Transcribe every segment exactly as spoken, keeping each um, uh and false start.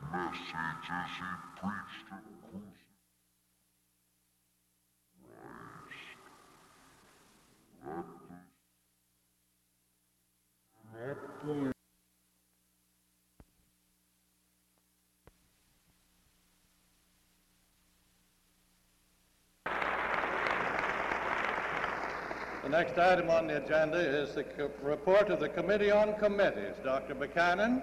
message as he preached of crucifixion. Not going. The next item on the agenda is the co- report of the Committee on Committees. Doctor Buchanan.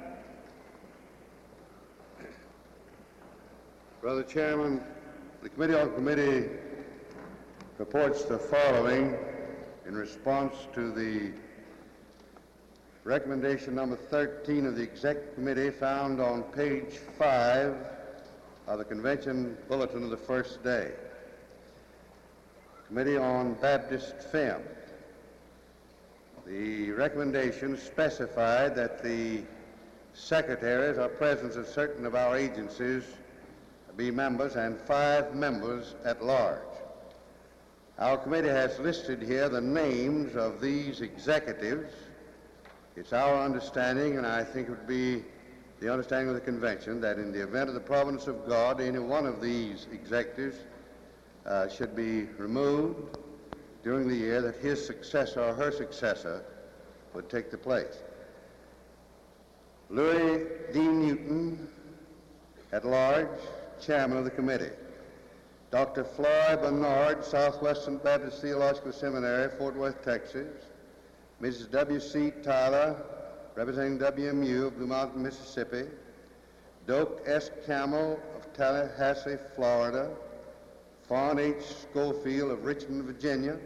Brother Chairman, the Committee on Committee reports the following in response to the recommendation number thirteen of the Exec Committee found on page five of the Convention Bulletin of the first day. Committee on Baptist Film. The recommendation specified that the secretaries or presidents of certain of our agencies be members and five members at large. Our committee has listed here the names of these executives. It's our understanding, and I think it would be the understanding of the convention, that in the event of the providence of God, any one of these executives uh, should be removed during the year, that his successor or her successor would take the place. Louis D. Newton, at large, chairman of the committee. Doctor Floyd Bernard, Southwestern Baptist Theological Seminary, Fort Worth, Texas. Missus W C Tyler, representing W M U of Blue Mountain, Mississippi. Doak S. Camel of Tallahassee, Florida. Fawn H. Schofield of Richmond, Virginia.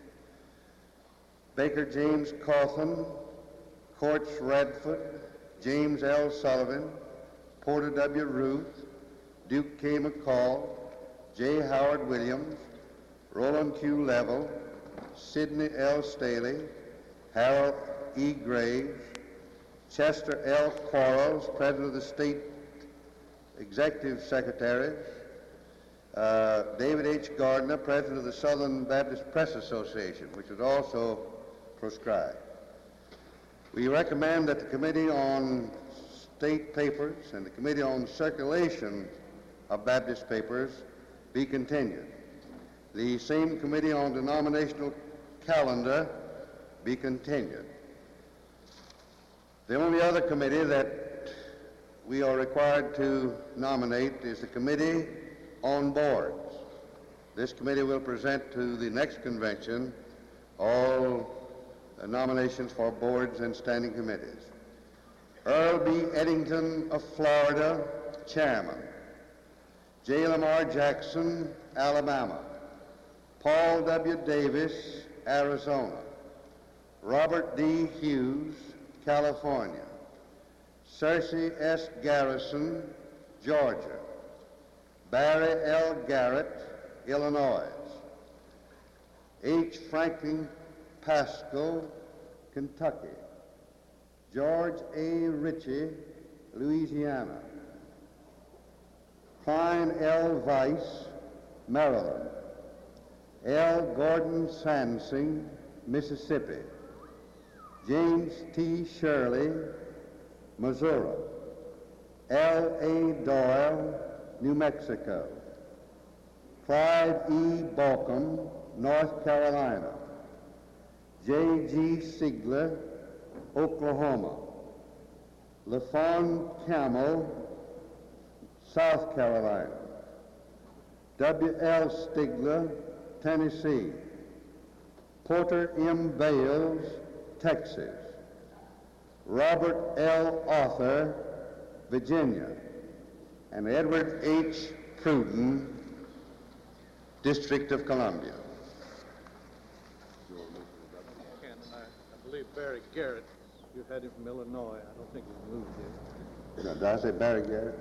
Baker James Cawthon, Courts Radford, James L. Sullivan, Porter W. Ruth, Duke K. McCall, J. Howard Williams, Roland Q. Level, Sidney L. Staley, Harold E. Graves, Chester L. Quarles, President of the State Executive Secretary, uh, David H. Gardner, President of the Southern Baptist Press Association, which was also proscribed. We recommend that the Committee on State Papers and the Committee on Circulation of Baptist Papers be continued. The same Committee on Denominational Calendar be continued. The only other committee that we are required to nominate is the Committee on Boards. This committee will present to the next convention all uh, nominations for boards and standing committees. Earl B. Eddington of Florida, chairman. J. Lamar Jackson, Alabama. Paul W. Davis, Arizona. Robert D. Hughes, California. Cersei S. Garrison, Georgia. Barry L. Garrett, Illinois. H. Franklin Pasco, Kentucky. George A. Ritchie, Louisiana. Klein L. Weiss, Maryland. L. Gordon Sansing, Mississippi. James T. Shirley, Missouri. L. A. Doyle, New Mexico. Clyde E. Balcom, North Carolina. J. G. Sigler, Oklahoma. LaFawn Camel, South Carolina. W. L. Stigler, Tennessee. Porter M. Bales, Texas. Robert L. Arthur, Virginia. And Edward H. Pruden, District of Columbia. I believe Barry Garrett, you had him from Illinois. I don't think he's moved here. Now, did I say Barry Garrett?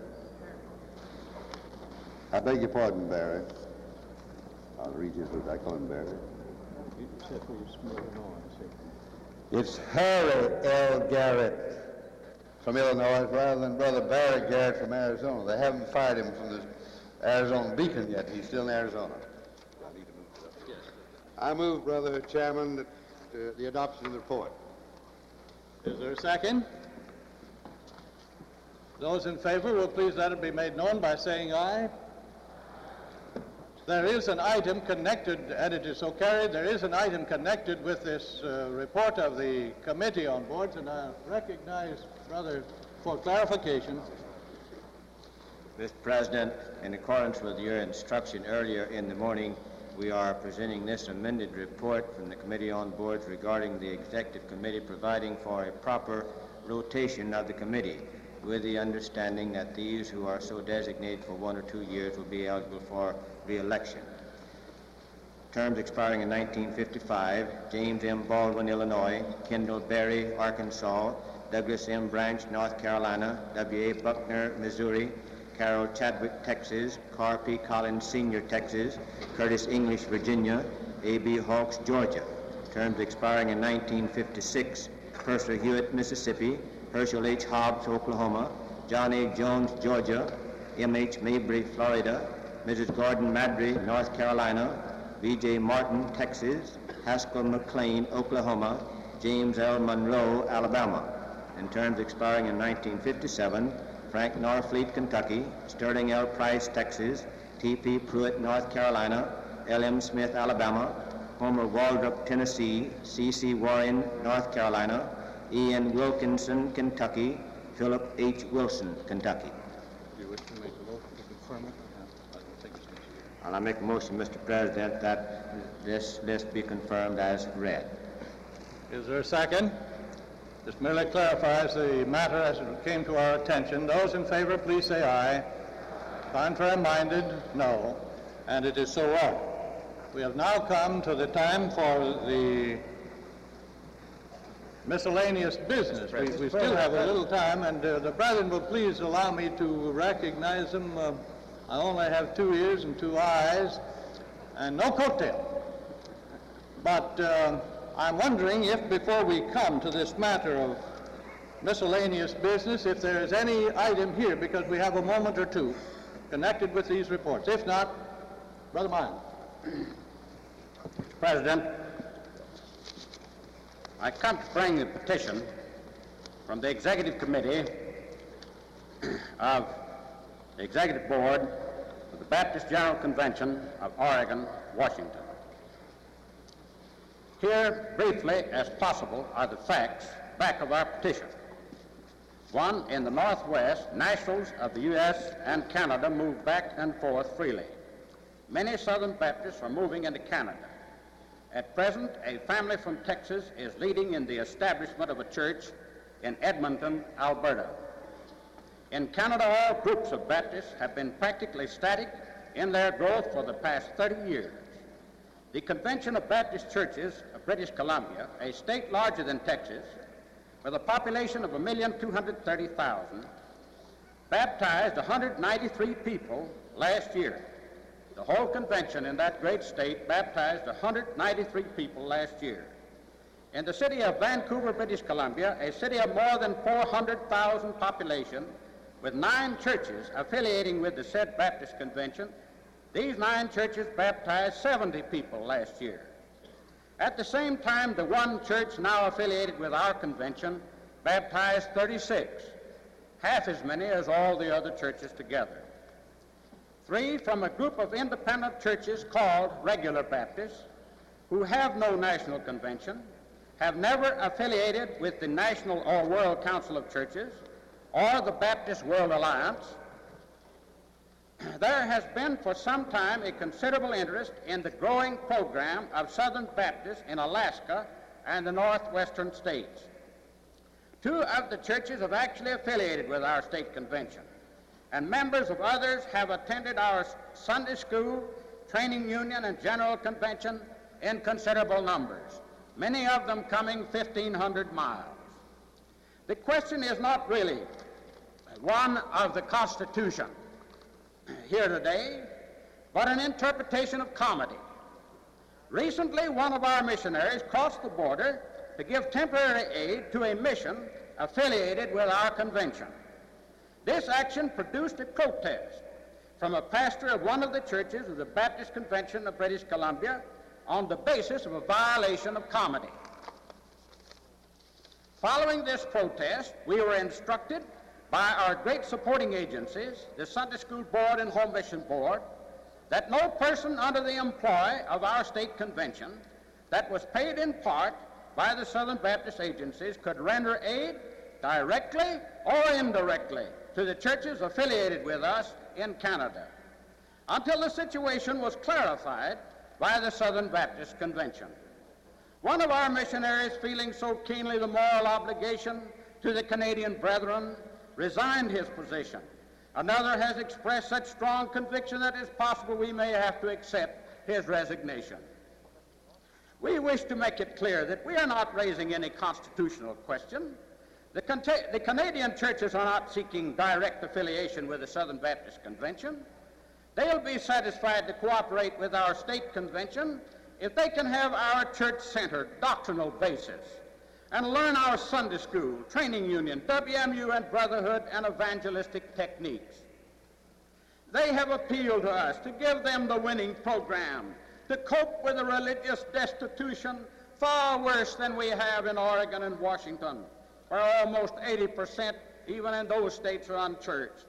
I beg your pardon, Barry. I'll read you what I call him Barry. You said he was from Illinois, see. It's Harry L. Garrett from Illinois rather than Brother Barry Garrett from Arizona. They haven't fired him from the Arizona Beacon yet. He's still in Arizona. I need to move this up. Yes. I move, Brother Chairman, that uh, the adoption of the report. Is there a second? Those in favor will please let it be made known by saying aye. There is an item connected, and it is so carried, there is an item connected with this uh, report of the Committee on Boards, and I recognize, Brother, for clarification. Mister President, in accordance with your instruction earlier in the morning, we are presenting this amended report from the Committee on Boards regarding the Executive Committee providing for a proper rotation of the committee, with the understanding that these who are so designated for one or two years will be eligible for re-election. Terms expiring in nineteen fifty-five, James M. Baldwin, Illinois; Kendall Berry, Arkansas; Douglas M. Branch, North Carolina; W A Buckner, Missouri; Carol Chadwick, Texas; Carr P. Collins, Senior, Texas; Curtis English, Virginia; A B Hawks, Georgia. Terms expiring in nineteen fifty-six, Purser Hewitt, Mississippi; Herschel H. Hobbs, Oklahoma; John A. Jones, Georgia; M H Mabry, Florida; Missus Gordon Madry, North Carolina; V J Martin, Texas; Haskell McLean, Oklahoma; James L. Monroe, Alabama. In terms expiring in nineteen fifty-seven, Frank Norfleet, Kentucky; Sterling L. Price, Texas; T P Pruitt, North Carolina; L M Smith, Alabama; Homer Waldrop, Tennessee; C C Warren, North Carolina; Ian Wilkinson, Kentucky; Philip H. Wilson, Kentucky. Do you wish to make a motion to confirm it? I don't think it's necessary. And I make a motion, Mister President, that this list be confirmed as read. Is there a second? This merely clarifies the matter as it came to our attention. Those in favor, please say aye. Contrary-minded, no. And it is so ordered. We have now come to the time for the miscellaneous business. We, we still have a little time, and uh, the brethren will please allow me to recognize them. Uh, I only have two ears and two eyes, and no coattail. But uh, I'm wondering if, before we come to this matter of miscellaneous business, if there is any item here, because we have a moment or two connected with these reports. If not, Brother Miles. Mister President, I come to bring the petition from the Executive Committee of the Executive Board of the Baptist General Convention of Oregon, Washington. Here, briefly as possible, are the facts back of our petition. One, in the Northwest, nationals of the U S and Canada move back and forth freely. Many Southern Baptists are moving into Canada. At present, a family from Texas is leading in the establishment of a church in Edmonton, Alberta. In Canada, all groups of Baptists have been practically static in their growth for the past thirty years. The Convention of Baptist Churches of British Columbia, a state larger than Texas, with a population of one million two hundred thirty thousand, baptized one hundred ninety-three people last year. The whole convention in that great state baptized one hundred ninety-three people last year. In the city of Vancouver, British Columbia, a city of more than four hundred thousand population, with nine churches affiliating with the said Baptist Convention, these nine churches baptized seventy people last year. At the same time, the one church now affiliated with our convention baptized thirty-six, half as many as all the other churches together. Three from a group of independent churches called Regular Baptists, who have no national convention, have never affiliated with the National or World Council of Churches or the Baptist World Alliance. There has been for some time a considerable interest in the growing program of Southern Baptists in Alaska and the northwestern states. Two of the churches have actually affiliated with our state convention, and members of others have attended our Sunday school, training union, and general convention in considerable numbers, many of them coming fifteen hundred miles. The question is not really one of the Constitution here today, but an interpretation of comedy. Recently, one of our missionaries crossed the border to give temporary aid to a mission affiliated with our convention. This action produced a protest from a pastor of one of the churches of the Baptist Convention of British Columbia on the basis of a violation of comedy. Following this protest, we were instructed by our great supporting agencies, the Sunday School Board and Home Mission Board, that no person under the employ of our state convention that was paid in part by the Southern Baptist agencies could render aid directly or indirectly to the churches affiliated with us in Canada, until the situation was clarified by the Southern Baptist Convention. One of our missionaries, feeling so keenly the moral obligation to the Canadian brethren, resigned his position. Another has expressed such strong conviction that it is possible we may have to accept his resignation. We wish to make it clear that we are not raising any constitutional question. The, Con- the Canadian churches are not seeking direct affiliation with the Southern Baptist Convention. They'll be satisfied to cooperate with our state convention if they can have our church-centered doctrinal basis and learn our Sunday school, training union, W M U and brotherhood and evangelistic techniques. They have appealed to us to give them the winning program to cope with a religious destitution far worse than we have in Oregon and Washington, where almost eighty percent, even in those states, are unchurched.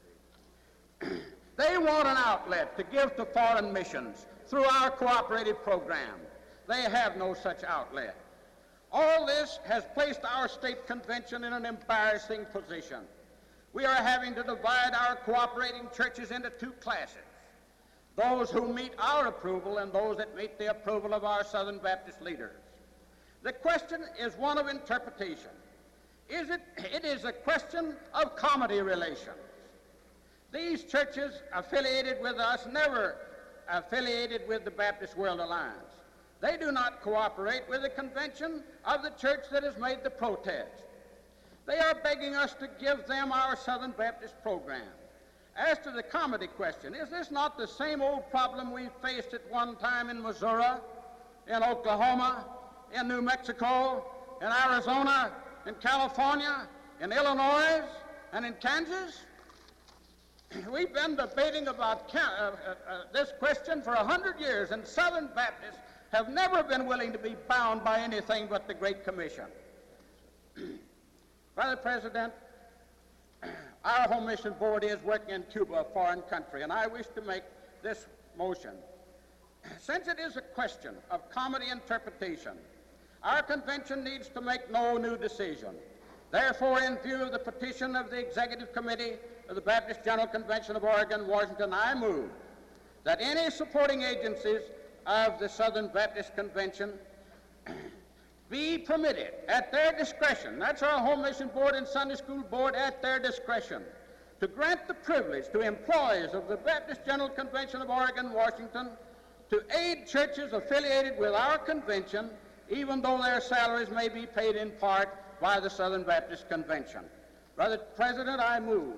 They want an outlet to give to foreign missions through our cooperative program. They have no such outlet. All this has placed our state convention in an embarrassing position. We are having to divide our cooperating churches into two classes, those who meet our approval and those that meet the approval of our Southern Baptist leaders. The question is one of interpretation. Is it, it is a question of comity relations. These churches affiliated with us never affiliated with the Baptist World Alliance. They do not cooperate with the convention of the church that has made the protest. They are begging us to give them our Southern Baptist program. As to the comity question, is this not the same old problem we faced at one time in Missouri, in Oklahoma, in New Mexico, in Arizona, in California, in Illinois, and in Kansas? We've been debating about uh, uh, uh, this question for a hundred years, and Southern Baptists have never been willing to be bound by anything but the Great Commission. Brother President, our Home Mission Board is working in Cuba, a foreign country, and I wish to make this motion. Since it is a question of comity interpretation, our convention needs to make no new decision. Therefore, in view of the petition of the Executive Committee of the Baptist General Convention of Oregon, Washington, I move that any supporting agencies of the Southern Baptist Convention be permitted at their discretion, that's our Home Mission Board and Sunday School Board at their discretion, to grant the privilege to employees of the Baptist General Convention of Oregon, Washington, to aid churches affiliated with our convention, even though their salaries may be paid in part by the Southern Baptist Convention. Brother President, I move.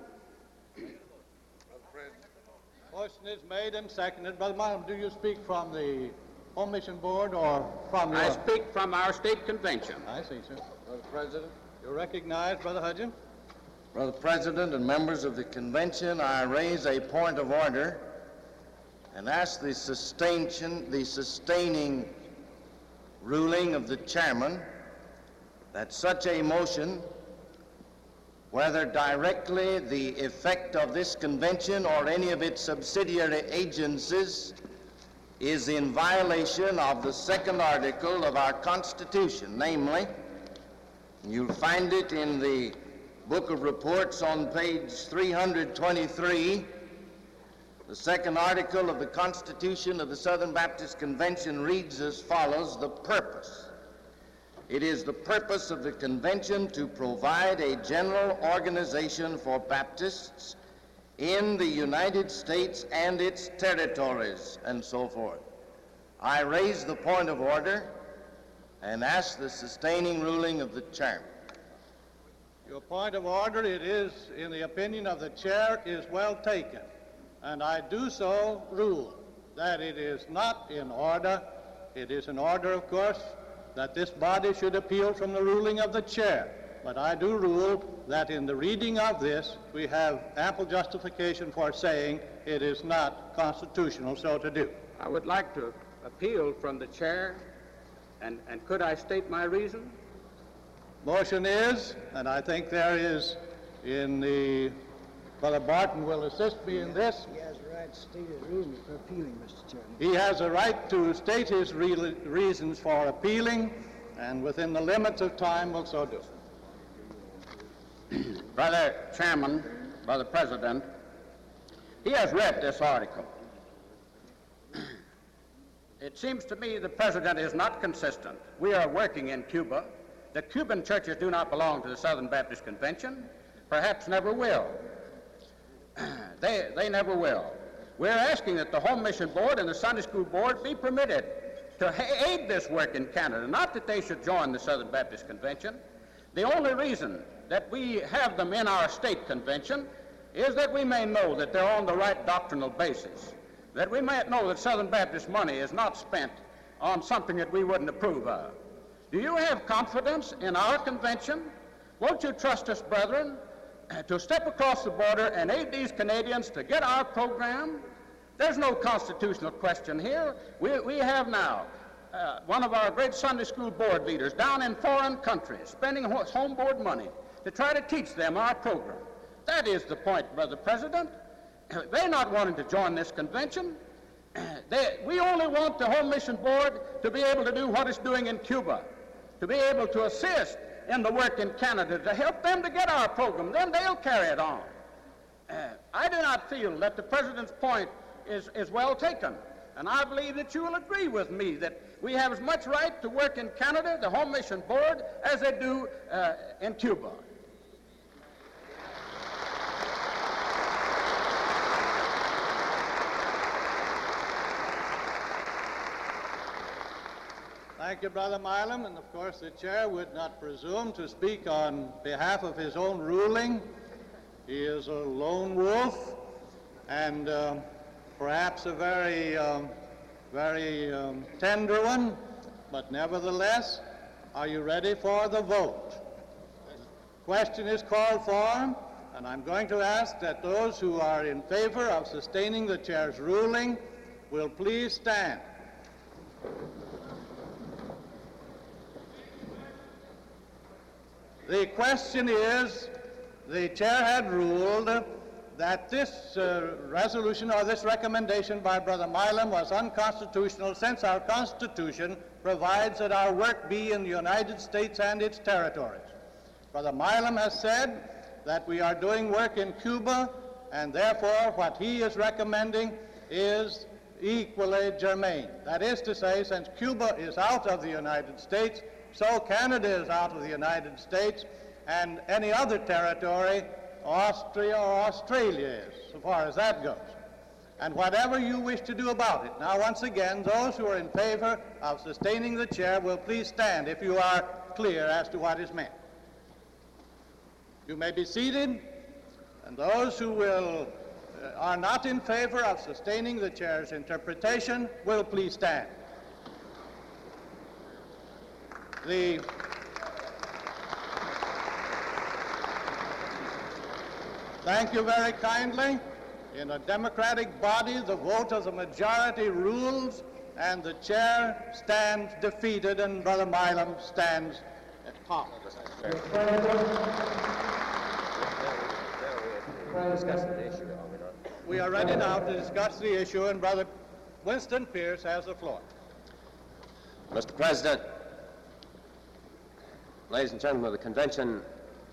Motion is made and seconded. Brother Markham, do you speak from the Home Mission Board or from your... I speak from our state convention. I see, sir. Brother President. You're recognized, Brother Hudgens. Brother President and members of the convention, I raise a point of order and ask the sustain, the sustaining ruling of the chairman that such a motion, whether directly the effect of this convention or any of its subsidiary agencies, is in violation of the second article of our Constitution, namely, you'll find it in the Book of Reports on page three hundred twenty-three. The second article of the Constitution of the Southern Baptist Convention reads as follows: the purpose. It is the purpose of the convention to provide a general organization for Baptists in the United States and its territories, and so forth. I raise the point of order and ask the sustaining ruling of the chairman. Your point of order, it is, in the opinion of the chair, is well taken. And I do so rule that it is not in order. It is in order, of course, that this body should appeal from the ruling of the chair. But I do rule that in the reading of this, we have ample justification for saying it is not constitutional so to do. I would like to appeal from the chair, and, and could I state my reason? Motion is, and I think there is in the, Brother Barton will assist me in this. He has a right to state his reasons for appealing, Mister Chairman. He has a right to state his re reasons for appealing, and within the limits of time will so do. Brother Chairman, Brother President, he has read this article. It seems to me the President is not consistent. We are working in Cuba. The Cuban churches do not belong to the Southern Baptist Convention, perhaps never will. they, they never will. We're asking that the Home Mission Board and the Sunday School Board be permitted to aid this work in Canada, not that they should join the Southern Baptist Convention. The only reason that we have them in our state convention is that we may know that they're on the right doctrinal basis, that we might know that Southern Baptist money is not spent on something that we wouldn't approve of. Do you have confidence in our convention? Won't you trust us, brethren, to step across the border and aid these Canadians to get our program? There's no constitutional question here. We, we have now uh, one of our great Sunday school board leaders down in foreign countries spending home board money to try to teach them our program. That is the point, Brother President. They're not wanting to join this convention. They, we only want the Home Mission Board to be able to do what it's doing in Cuba, to be able to assist in the work in Canada, to help them to get our program. Then they'll carry it on. Uh, I do not feel that the President's point is, is well taken, and I believe that you will agree with me that we have as much right to work in Canada, the Home Mission Board, as they do uh, in Cuba. Thank you, Brother Milam, and of course the chair would not presume to speak on behalf of his own ruling. He is a lone wolf, and uh, perhaps a very, um, very um, tender one, but nevertheless, are you ready for the vote? Question is called for, and I'm going to ask that those who are in favor of sustaining the chair's ruling will please stand. The question is, the chair had ruled that this uh, resolution or this recommendation by Brother Milam was unconstitutional, since our Constitution provides that our work be in the United States and its territories. Brother Milam has said that we are doing work in Cuba, and therefore what he is recommending is equally germane. That is to say, since Cuba is out of the United States, so Canada is out of the United States, and any other territory, Austria or Australia is, so far as that goes. And whatever you wish to do about it. Now, once again, those who are in favor of sustaining the chair will please stand if you are clear as to what is meant. You may be seated, and those who will, uh, are not in favor of sustaining the chair's interpretation will please stand. The Thank you very kindly. In a democratic body, the vote of the majority rules, and the chair stands defeated, and Brother Milam stands at top. We are ready now to discuss the issue, and Brother Winston Pierce has the floor. Mister President, ladies and gentlemen of the convention,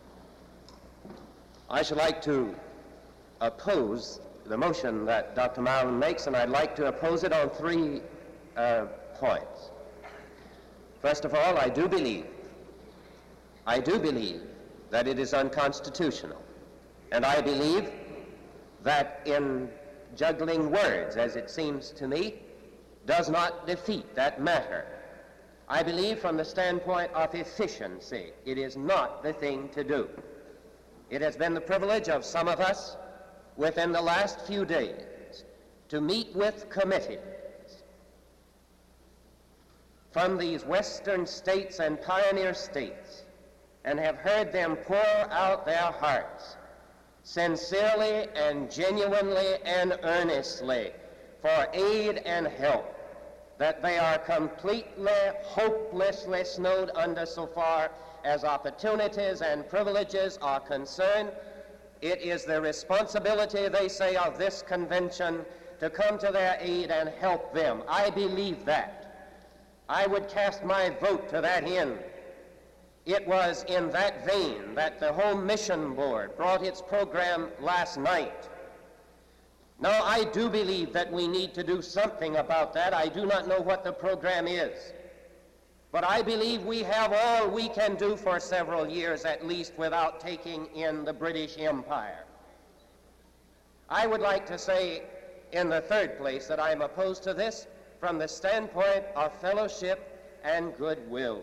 I should like to oppose the motion that Doctor Milam makes, and I'd like to oppose it on three uh, points. First of all, I do believe, I do believe that it is unconstitutional, and I believe that in juggling words, as it seems to me, does not defeat that matter. I believe from the standpoint of efficiency, it is not the thing to do. It has been the privilege of some of us within the last few days to meet with committees from these western states and pioneer states and have heard them pour out their hearts sincerely and genuinely and earnestly for aid and help that they are completely, hopelessly snowed under so far as opportunities and privileges are concerned it is the responsibility, they say, of this convention to come to their aid and help them. I believe that. I would cast my vote to that end. It was in that vein that the Home Mission Board brought its program last night. Now, I do believe that we need to do something about that. I do not know what the program is. But I believe we have all we can do for several years at least without taking in the British Empire. I would like to say in the third place that I am opposed to this from the standpoint of fellowship and goodwill.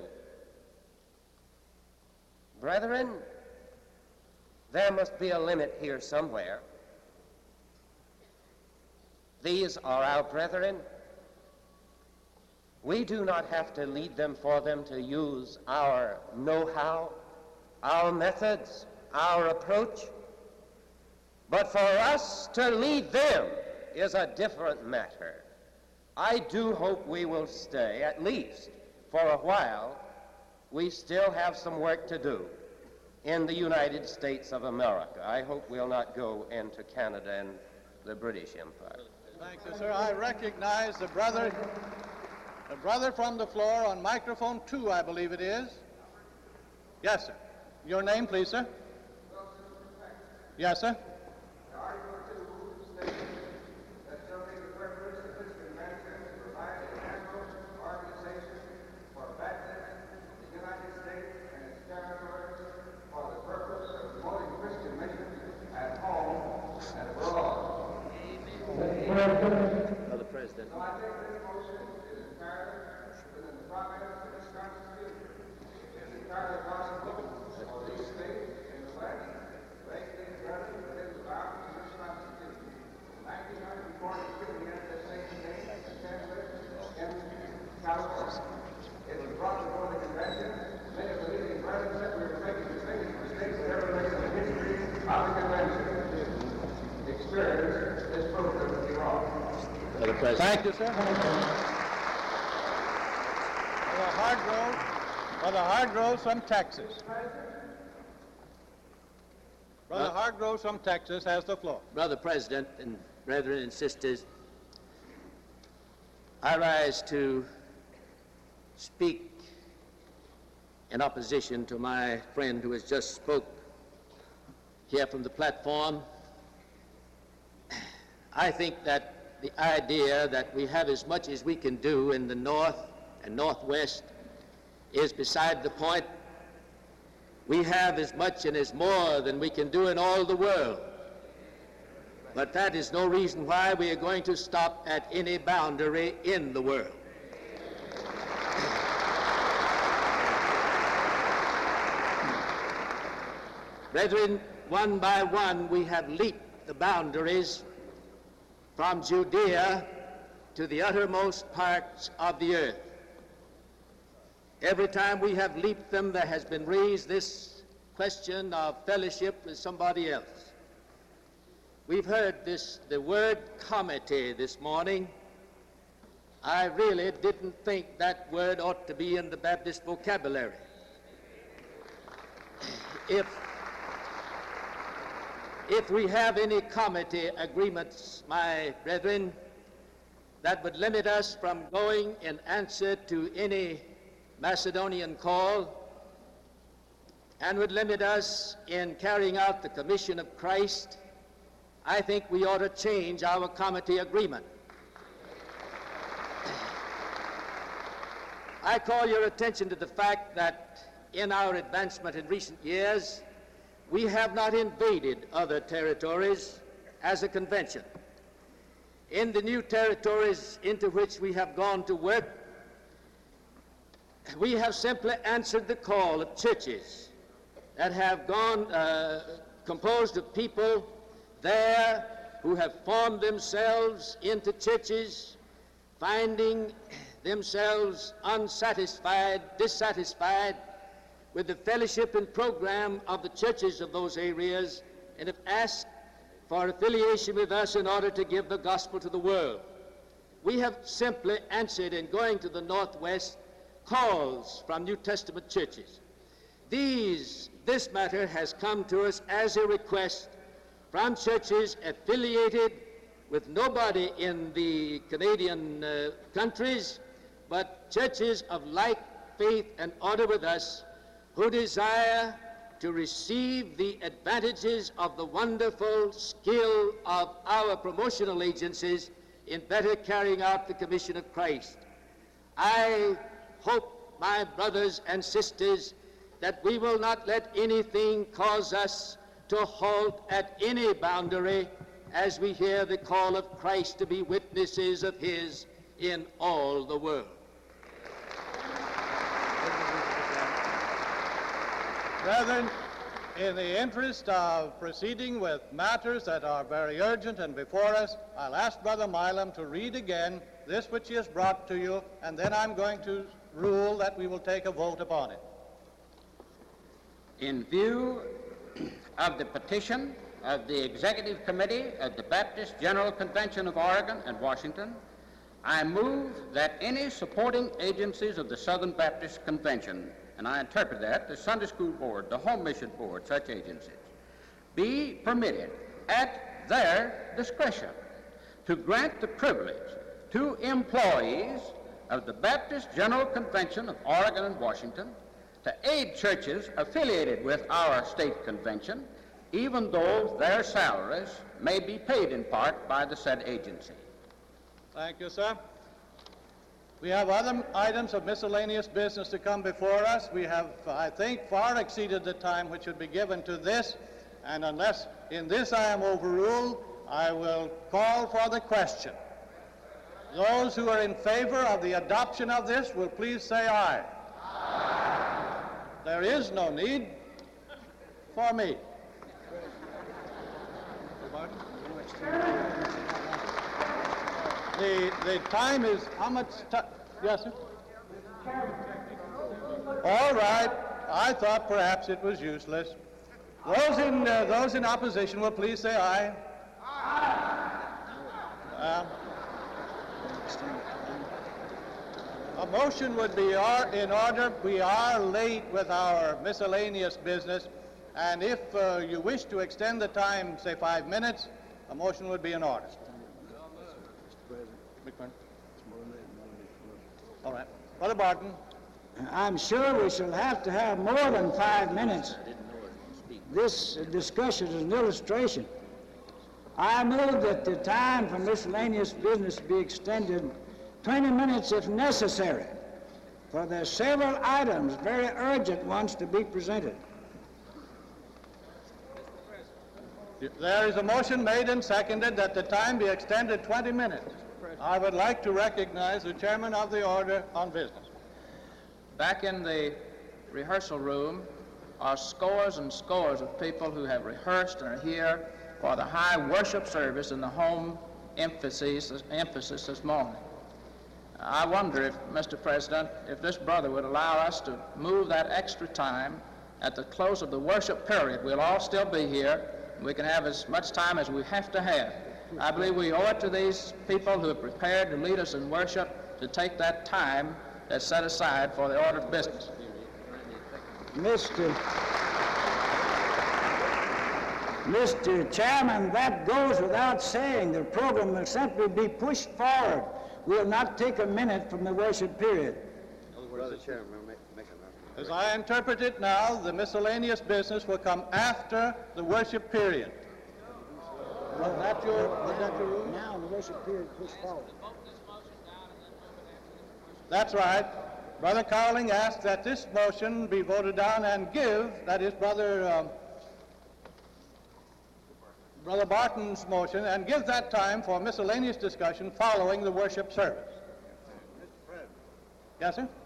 Brethren, there must be a limit here somewhere. These are our brethren. We do not have to lead them for them to use our know-how, our methods, our approach. But for us to lead them is a different matter. I do hope we will stay, at least for a while. We still have some work to do in the United States of America. I hope we'll not go into Canada and the British Empire. Thank you, sir. I recognize the brother, the brother from the floor on microphone two, I believe it is. Yes, sir. Your name, please, sir. Yes, sir. Brother President. So I think this motion is entirely within the province of this Constitution. It is entirely possible for these states in the West to make things better within the bounds of this Constitution. nineteen forty-two, we had the same thing in California. It was brought before the convention. Many of the leading presidents said we were making the biggest mistakes that ever made in the history of the convention. Experience this program would be wrong. Thank you, sir. Brother Hardgrove, Brother Hardgrove from Texas. Brother Uh, Hardgrove from Texas has the floor. Brother President and brethren and sisters, I rise to speak in opposition to my friend who has just spoke here from the platform. I think that the idea that we have as much as we can do in the North and Northwest is beside the point. We have as much and as more than we can do in all the world. But that is no reason why we are going to stop at any boundary in the world. Brethren, one by one we have leaped the boundaries from Judea to the uttermost parts of the earth. Every time we have leaped them, there has been raised this question of fellowship with somebody else. We've heard this, the word comity this morning. I really didn't think that word ought to be in the Baptist vocabulary. If If we have any comity agreements, my brethren, that would limit us from going in answer to any Macedonian call and would limit us in carrying out the commission of Christ, I think we ought to change our comity agreement. I call your attention to the fact that in our advancement in recent years, we have not invaded other territories as a convention. In the new territories into which we have gone to work, we have simply answered the call of churches that have gone, uh, composed of people there who have formed themselves into churches, finding themselves unsatisfied, dissatisfied with the fellowship and program of the churches of those areas, and have asked for affiliation with us in order to give the gospel to the world. We have simply answered in going to the Northwest calls from New Testament churches. These, this matter has come to us as a request from churches affiliated with nobody in the Canadian uh, countries, but churches of like faith and order with us who desire to receive the advantages of the wonderful skill of our promotional agencies in better carrying out the commission of Christ. I hope, my brothers and sisters, that we will not let anything cause us to halt at any boundary as we hear the call of Christ to be witnesses of his in all the world. Brethren, in the interest of proceeding with matters that are very urgent and before us, I'll ask Brother Milam to read again this which he has brought to you, and then I'm going to rule that we will take a vote upon it. In view of the petition of the Executive Committee of the Baptist General Convention of Oregon and Washington, I move that any supporting agencies of the Southern Baptist Convention, and I interpret that the Sunday School Board, the Home Mission Board, such agencies, be permitted at their discretion to grant the privilege to employees of the Baptist General Convention of Oregon and Washington to aid churches affiliated with our state convention, even though their salaries may be paid in part by the said agency. Thank you, sir. We have other items of miscellaneous business to come before us. We have, I think, far exceeded the time which should be given to this, and unless in this I am overruled, I will call for the question. Those who are in favor of the adoption of this will please say aye. Aye. There is no need for me. The, the time is how much time? Yes, sir? All right. I thought perhaps it was useless. Those in, uh, those in opposition will please say aye. Aye. Uh, a motion would be in order. We are late with our miscellaneous business, and if uh, you wish to extend the time, say five minutes, a motion would be in order. All right. Brother Barton. I'm sure we shall have to have more than five minutes. This discussion is an illustration. I move that the time for miscellaneous business be extended twenty minutes if necessary, for there are several items, very urgent ones, to be presented. There is a motion made and seconded that the time be extended twenty minutes. I would like to recognize the chairman of the order on business. Back in the rehearsal room are scores and scores of people who have rehearsed and are here for the high worship service and the home emphasis, emphasis this morning. I wonder if, Mister President, if this brother would allow us to move that extra time at the close of the worship period. We'll all still be here. We can have as much time as we have to have. I believe we owe it to these people who are prepared to lead us in worship to take that time that's set aside for the order of business. Mister Mister Chairman, that goes without saying. The program will simply be pushed forward. We'll not take a minute from the worship period. Brother Chairman, make, make a As I interpret it now, the miscellaneous business will come after the worship period. Was that your, was that your rule? Now the worship period pushed forward. That's right. Brother Cowling asked that this motion be voted down and give, that is Brother um, Brother Barton's motion, and give that time for miscellaneous discussion following the worship service. Yes, sir?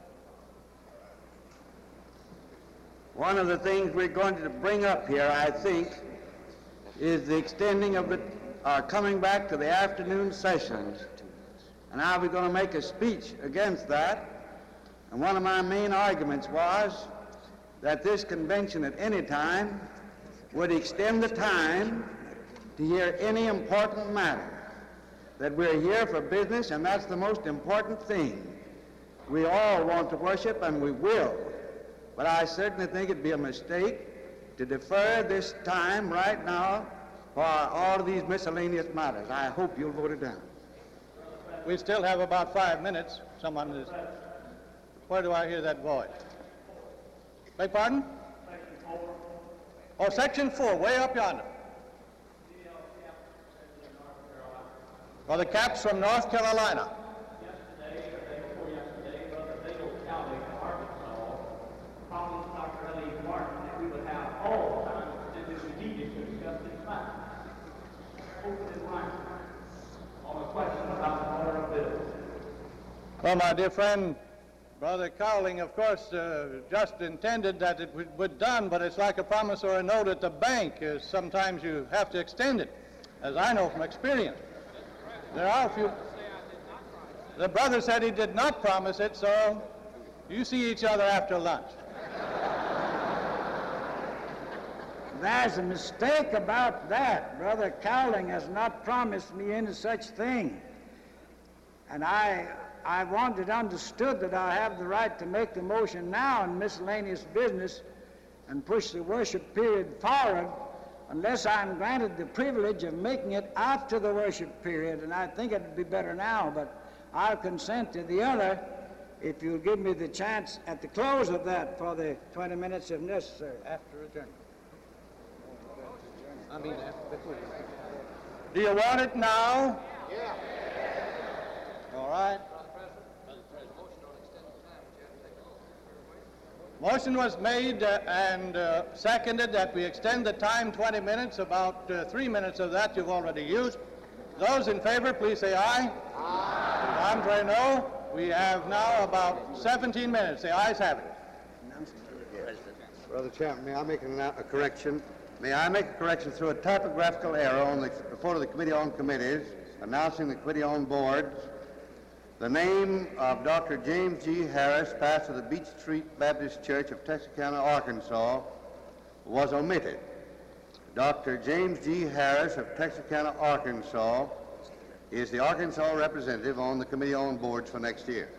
One of the things we're going to bring up here, I think, is the extending of the, uh, coming back to the afternoon sessions. And I was going to make a speech against that. And one of my main arguments was that this convention at any time would extend the time to hear any important matter. That we're here for business, and that's the most important thing. We all want to worship, and we will. But I certainly think it'd be a mistake to defer this time right now for all of these miscellaneous matters. I hope you'll vote it down. We still have about five minutes. Someone is... Where do I hear that voice? Beg pardon? Oh, section four, way up yonder. For the Caps from North Carolina. Well, my dear friend, Brother Cowling, of course, uh, just intended that it would be done, but it's like a promissory note at the bank. Uh, sometimes you have to extend it, as I know from experience. There are a few... The brother said he did not promise it, so you see each other after lunch. There's a mistake about that. Brother Cowling has not promised me any such thing. And I... I want it understood that I have the right to make the motion now in miscellaneous business and push the worship period forward unless I'm granted the privilege of making it after the worship period, and I think it'd be better now, but I'll consent to the other if you'll give me the chance at the close of that for the twenty minutes if necessary. After adjournment. I mean, before. Do you want it now? Yeah. All right. Motion was made uh, and uh, seconded that we extend the time twenty minutes. About uh, three minutes of that you've already used. Those in favor, please say aye. Aye. Contrary, no. We have now about seventeen minutes. The ayes have it. Yes. Brother Chairman, may I make an, a correction? May I make a correction through a typographical error on the report of the Committee on Committees, announcing the Committee on Boards. The name of Doctor James G. Harris, pastor of the Beach Street Baptist Church of Texarkana, Arkansas, was omitted. Doctor James G. Harris of Texarkana, Arkansas, is the Arkansas representative on the Committee on Boards for next year.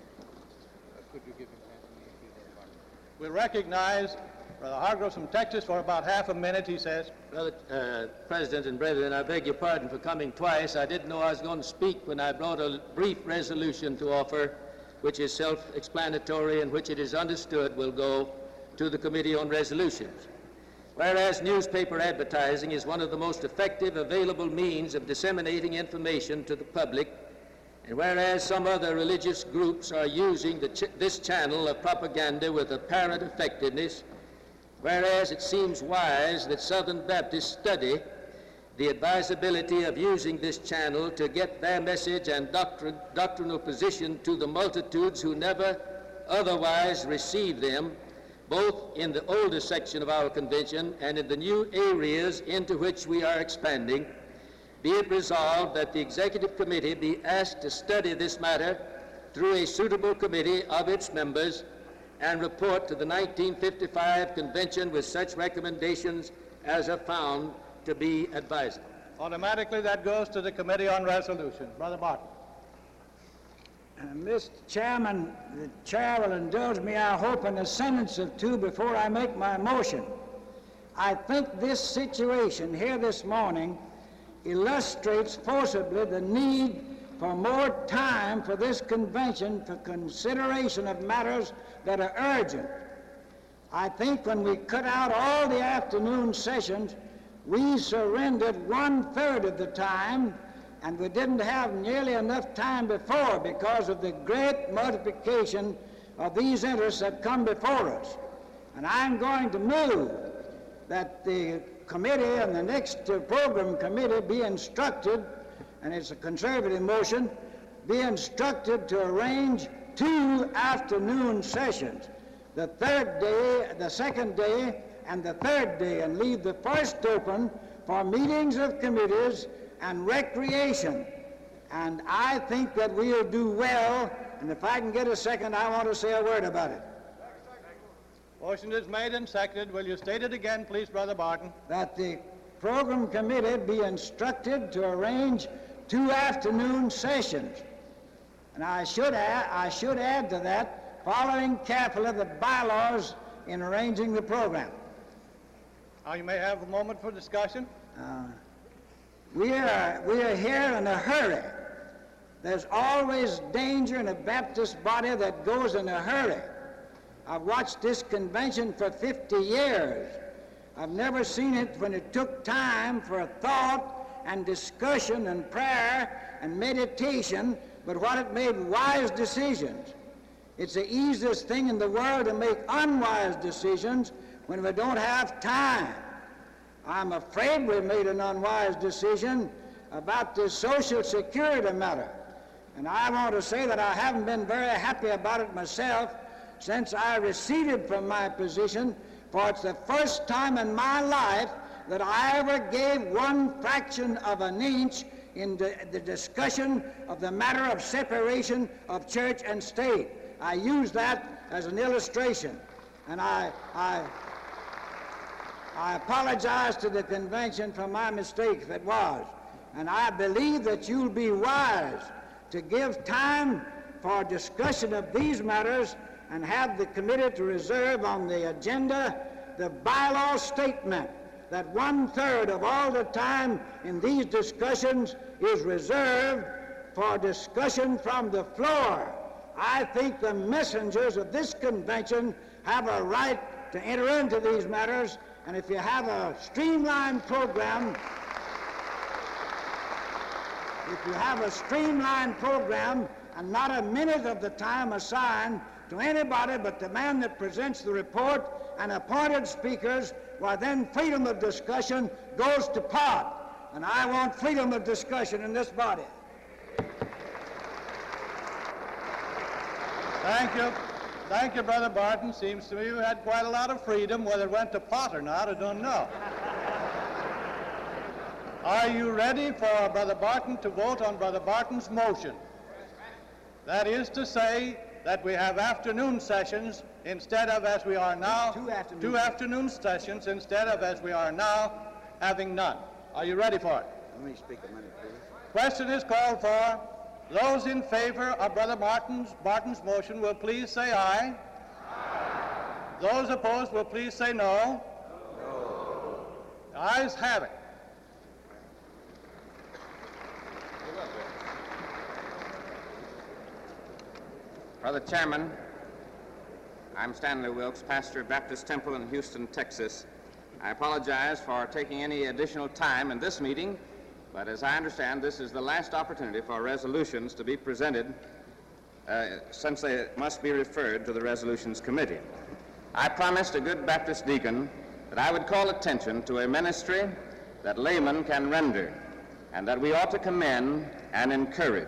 We recognize Brother Hargrove from Texas for about half a minute, he says. Brother uh, President and brethren, I beg your pardon for coming twice. I didn't know I was going to speak when I brought a brief resolution to offer, which is self-explanatory and which it is understood will go to the Committee on Resolutions. Whereas newspaper advertising is one of the most effective available means of disseminating information to the public, and whereas some other religious groups are using the ch this channel of propaganda with apparent effectiveness, whereas it seems wise that Southern Baptists study the advisability of using this channel to get their message and doctrine, doctrinal position to the multitudes who never otherwise receive them, both in the older section of our convention and in the new areas into which we are expanding, be it resolved that the Executive Committee be asked to study this matter through a suitable committee of its members and report to the nineteen fifty-five convention with such recommendations as are found to be advisable. Automatically that goes to the Committee on Resolution. Brother Barton. Uh, Mister Chairman, the chair will indulge me, I hope, in a sentence or two before I make my motion. I think this situation here this morning illustrates forcibly the need for more time for this convention for consideration of matters that are urgent. I think when we cut out all the afternoon sessions, we surrendered one-third of the time, and we didn't have nearly enough time before because of the great multiplication of these interests that come before us. And I'm going to move that the committee and the next uh, program committee be instructed, and it's a conservative motion, be instructed to arrange two afternoon sessions, the third day, the second day, and the third day, and leave the first open for meetings of committees and recreation. And I think that we'll do well, and if I can get a second, I want to say a word about it. Motion is made and seconded. Will you state it again, please, Brother Barton? That the program committee be instructed to arrange two afternoon sessions. And I should add, I should add to that, following carefully the bylaws in arranging the program. Now you may have a moment for discussion. Uh, We are, we are here in a hurry. There's always danger in a Baptist body that goes in a hurry. I've watched this convention for fifty years. I've never seen it when it took time for thought and discussion and prayer and meditation, but what it made wise decisions. It's the easiest thing in the world to make unwise decisions when we don't have time. I'm afraid we made an unwise decision about the Social Security matter. And I want to say that I haven't been very happy about it myself since I receded from my position, for it's the first time in my life that I ever gave one fraction of an inch in the, the discussion of the matter of separation of church and state. I use that as an illustration, and I, I, I apologize to the convention for my mistake if it was. And I believe that you'll be wise to give time for discussion of these matters and have the committee to reserve on the agenda the bylaw statement that one-third of all the time in these discussions is reserved for discussion from the floor. I think the messengers of this convention have a right to enter into these matters, and if you have a streamlined program, if you have a streamlined program and not a minute of the time assigned to anybody but the man that presents the report and appointed speakers, well, then freedom of discussion goes to pot. And I want freedom of discussion in this body. Thank you. Thank you, Brother Barton. Seems to me you had quite a lot of freedom. Whether it went to pot or not, I don't know. Are you ready for Brother Barton to vote on Brother Barton's motion? That is to say that we have afternoon sessions instead of, as we are now, Two afternoon, two afternoon sessions instead of, as we are now, having none. Are you ready for it? Let me speak a minute, please. Question is called for. Those in favor of Brother Barton's, Barton's motion will please say aye. Aye. Those opposed will please say no. No. The ayes have it. Brother Chairman, I'm Stanley Wilkes, pastor of Baptist Temple in Houston, Texas. I apologize for taking any additional time in this meeting, but as I understand, this is the last opportunity for resolutions to be presented uh, since they must be referred to the Resolutions Committee. I promised a good Baptist deacon that I would call attention to a ministry that laymen can render and that we ought to commend and encourage.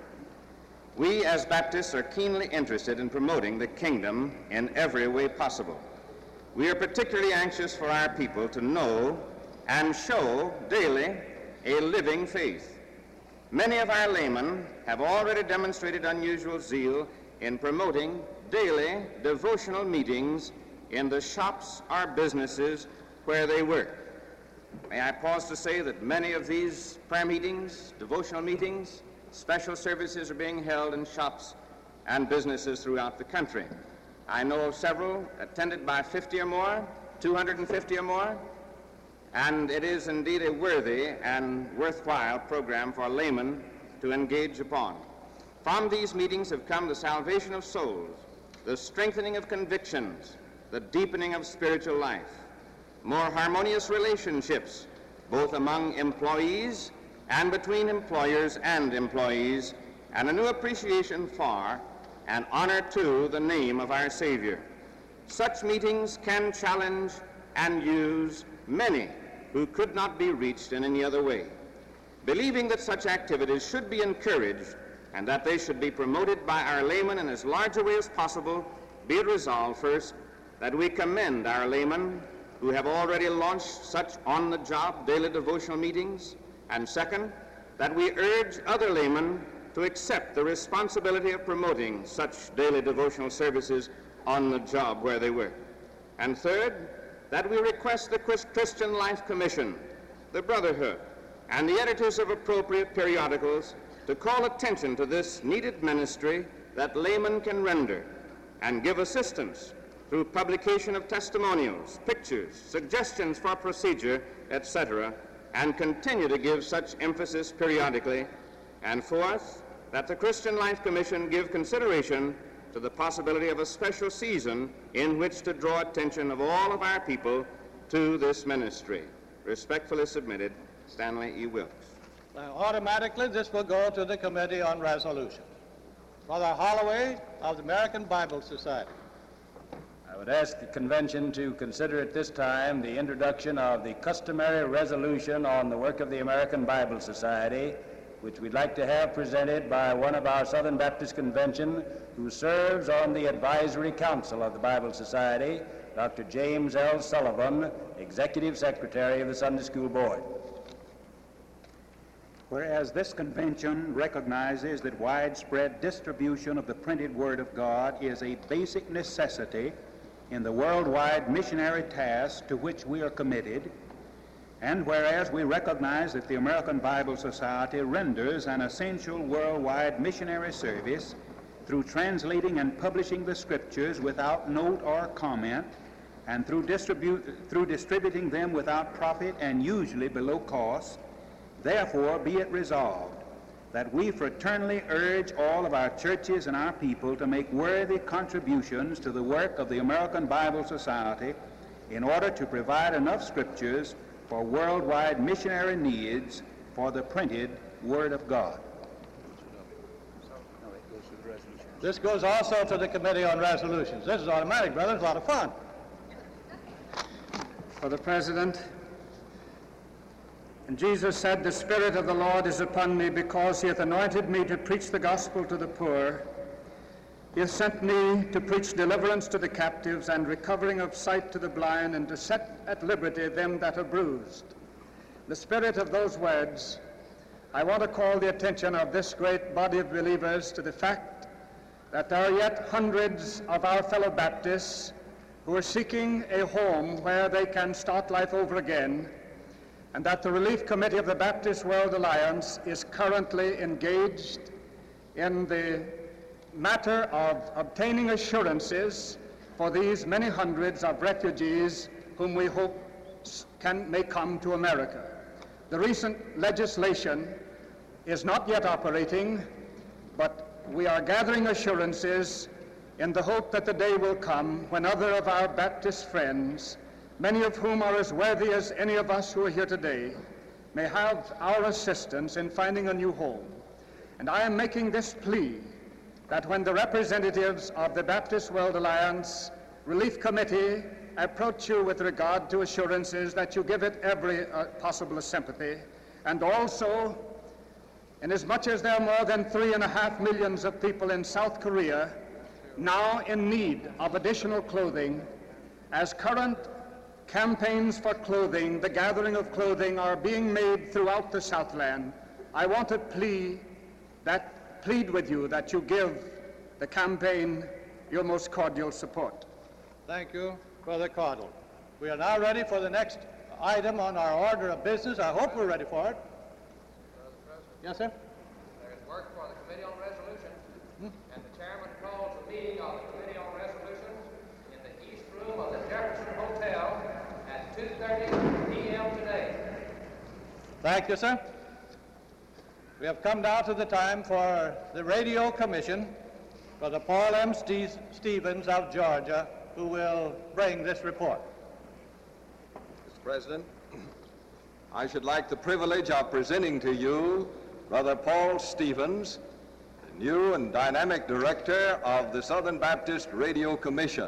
We as Baptists are keenly interested in promoting the kingdom in every way possible. We are particularly anxious for our people to know and show daily a living faith. Many of our laymen have already demonstrated unusual zeal in promoting daily devotional meetings in the shops or businesses where they work. May I pause to say that many of these prayer meetings, devotional meetings, special services are being held in shops and businesses throughout the country. I know of several attended by fifty or more, two hundred fifty or more, and it is indeed a worthy and worthwhile program for laymen to engage upon. From these meetings have come the salvation of souls, the strengthening of convictions, the deepening of spiritual life, more harmonious relationships, both among employees and between employers and employees, and a new appreciation for and honor to the name of our Savior. Such meetings can challenge and use many who could not be reached in any other way. Believing that such activities should be encouraged and that they should be promoted by our laymen in as large a way as possible, be it resolved first that we commend our laymen who have already launched such on-the-job daily devotional meetings, and second, that we urge other laymen to accept the responsibility of promoting such daily devotional services on the job where they work. And third, that we request the Christian Life Commission, the Brotherhood, and the editors of appropriate periodicals to call attention to this needed ministry that laymen can render and give assistance through publication of testimonials, pictures, suggestions for procedure, et cetera, and continue to give such emphasis periodically. And fourth, that the Christian Life Commission give consideration to the possibility of a special season in which to draw attention of all of our people to this ministry. Respectfully submitted, Stanley E. Wilkes. Now, automatically, this will go to the Committee on Resolution. Brother Holloway of the American Bible Society. I would ask the convention to consider at this time the introduction of the customary resolution on the work of the American Bible Society, which we'd like to have presented by one of our Southern Baptist Convention who serves on the Advisory Council of the Bible Society, Doctor James L. Sullivan, Executive Secretary of the Sunday School Board. Whereas this convention recognizes that widespread distribution of the printed Word of God is a basic necessity in the worldwide missionary task to which we are committed, and whereas we recognize that the American Bible Society renders an essential worldwide missionary service through translating and publishing the Scriptures without note or comment, and through, distribute, through distributing them without profit and usually below cost, therefore be it resolved that we fraternally urge all of our churches and our people to make worthy contributions to the work of the American Bible Society in order to provide enough Scriptures for worldwide missionary needs for the printed Word of God. This goes also to the Committee on Resolutions. This is automatic, brother. It's a lot of fun. For the President, and Jesus said, "The Spirit of the Lord is upon me, because he hath anointed me to preach the gospel to the poor. He hath sent me to preach deliverance to the captives, and recovering of sight to the blind, and to set at liberty them that are bruised." The spirit of those words, I want to call the attention of this great body of believers to the fact that there are yet hundreds of our fellow Baptists who are seeking a home where they can start life over again, and that the Relief Committee of the Baptist World Alliance is currently engaged in the matter of obtaining assurances for these many hundreds of refugees whom we hope can, may come to America. The recent legislation is not yet operating, but we are gathering assurances in the hope that the day will come when other of our Baptist friends, many of whom are as worthy as any of us who are here today, may have our assistance in finding a new home. And I am making this plea that when the representatives of the Baptist World Alliance Relief Committee approach you with regard to assurances, that you give it every uh, possible sympathy, and also, inasmuch as there are more than three and a half millions of people in South Korea now in need of additional clothing, as current campaigns for clothing, the gathering of clothing, are being made throughout the Southland, I want to plead that plead with you that you give the campaign your most cordial support. Thank you, Brother Caudle. We are now ready for the next item on our order of business. I hope we're ready for it. Yes, sir? There is work for the Committee on Resolutions, hmm? and the chairman calls a meeting of the Committee on Resolutions in the East Room of the Jefferson Hotel at two thirty p m today. Thank you, sir. We have come now to the time for the Radio Commission, Brother Paul M. Ste- Stevens of Georgia, who will bring this report. Mister President, I should like the privilege of presenting to you Brother Paul Stevens, the new and dynamic director of the Southern Baptist Radio Commission.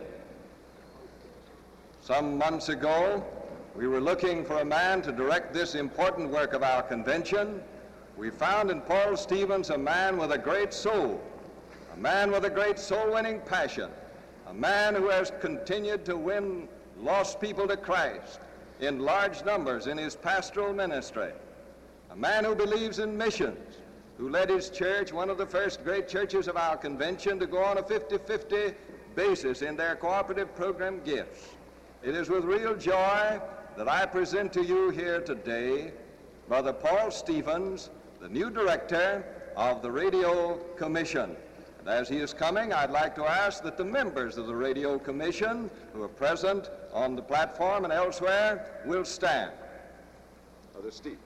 Some months ago, we were looking for a man to direct this important work of our convention. We found in Paul Stevens a man with a great soul, a man with a great soul-winning passion, a man who has continued to win lost people to Christ in large numbers in his pastoral ministry, a man who believes in missions, who led his church, one of the first great churches of our convention, to go on a fifty fifty basis in their cooperative program gifts. It is with real joy that I present to you here today Brother Paul Stevens, the new director of the Radio Commission. And as he is coming, I'd like to ask that the members of the Radio Commission who are present on the platform and elsewhere will stand. Brother Steve.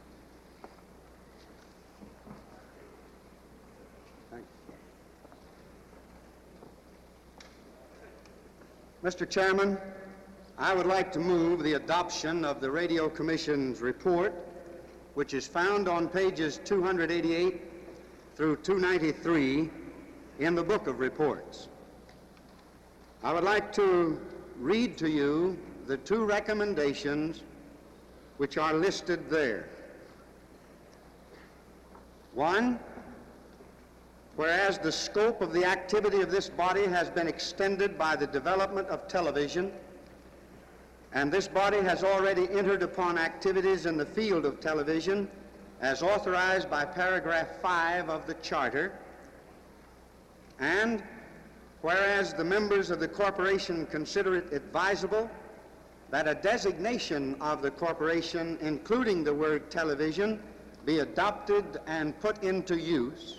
Thank you. Mister Chairman, I would like to move the adoption of the Radio Commission's report, which is found on pages two eighty-eight through two ninety-three in the Book of Reports. I would like to read to you the two recommendations which are listed there. One, whereas the scope of the activity of this body has been extended by the development of television, and this body has already entered upon activities in the field of television as authorized by paragraph five of the Charter, and whereas the members of the corporation consider it advisable that a designation of the corporation, including the word television, be adopted and put into use,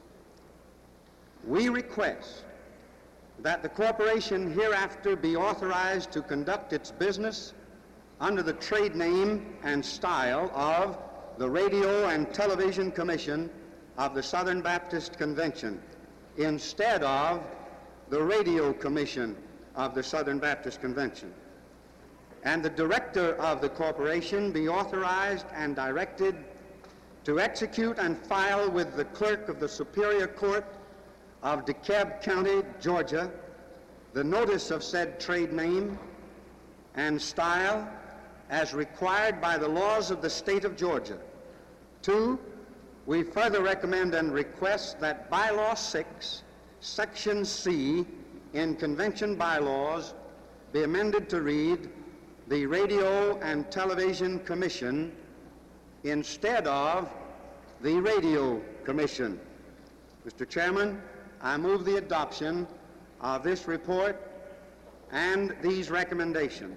we request that the corporation hereafter be authorized to conduct its business under the trade name and style of the Radio and Television Commission of the Southern Baptist Convention, instead of the Radio Commission of the Southern Baptist Convention, and the director of the corporation be authorized and directed to execute and file with the clerk of the Superior Court of DeKalb County, Georgia, the notice of said trade name and style as required by the laws of the state of Georgia. Two, we further recommend and request that Bylaw six, Section C, in Convention bylaws be amended to read the Radio and Television Commission instead of the Radio Commission. Mister Chairman, I move the adoption of this report and these recommendations.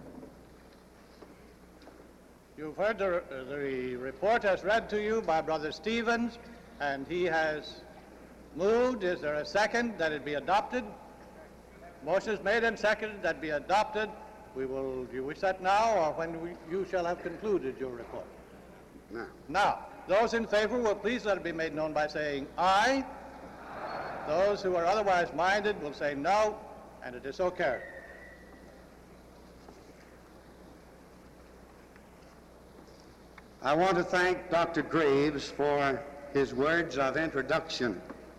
You've heard the, the report as read to you by Brother Stevens, and he has moved. Is there a second that it be adopted? Motion is made and seconded that be adopted. We will, do you wish that now or when we, you shall have concluded your report? Now. Now, those in favor will please let it be made known by saying aye. Aye. Those who are otherwise minded will say no, and it is so carried. I want to thank Doctor Graves for his words of introduction.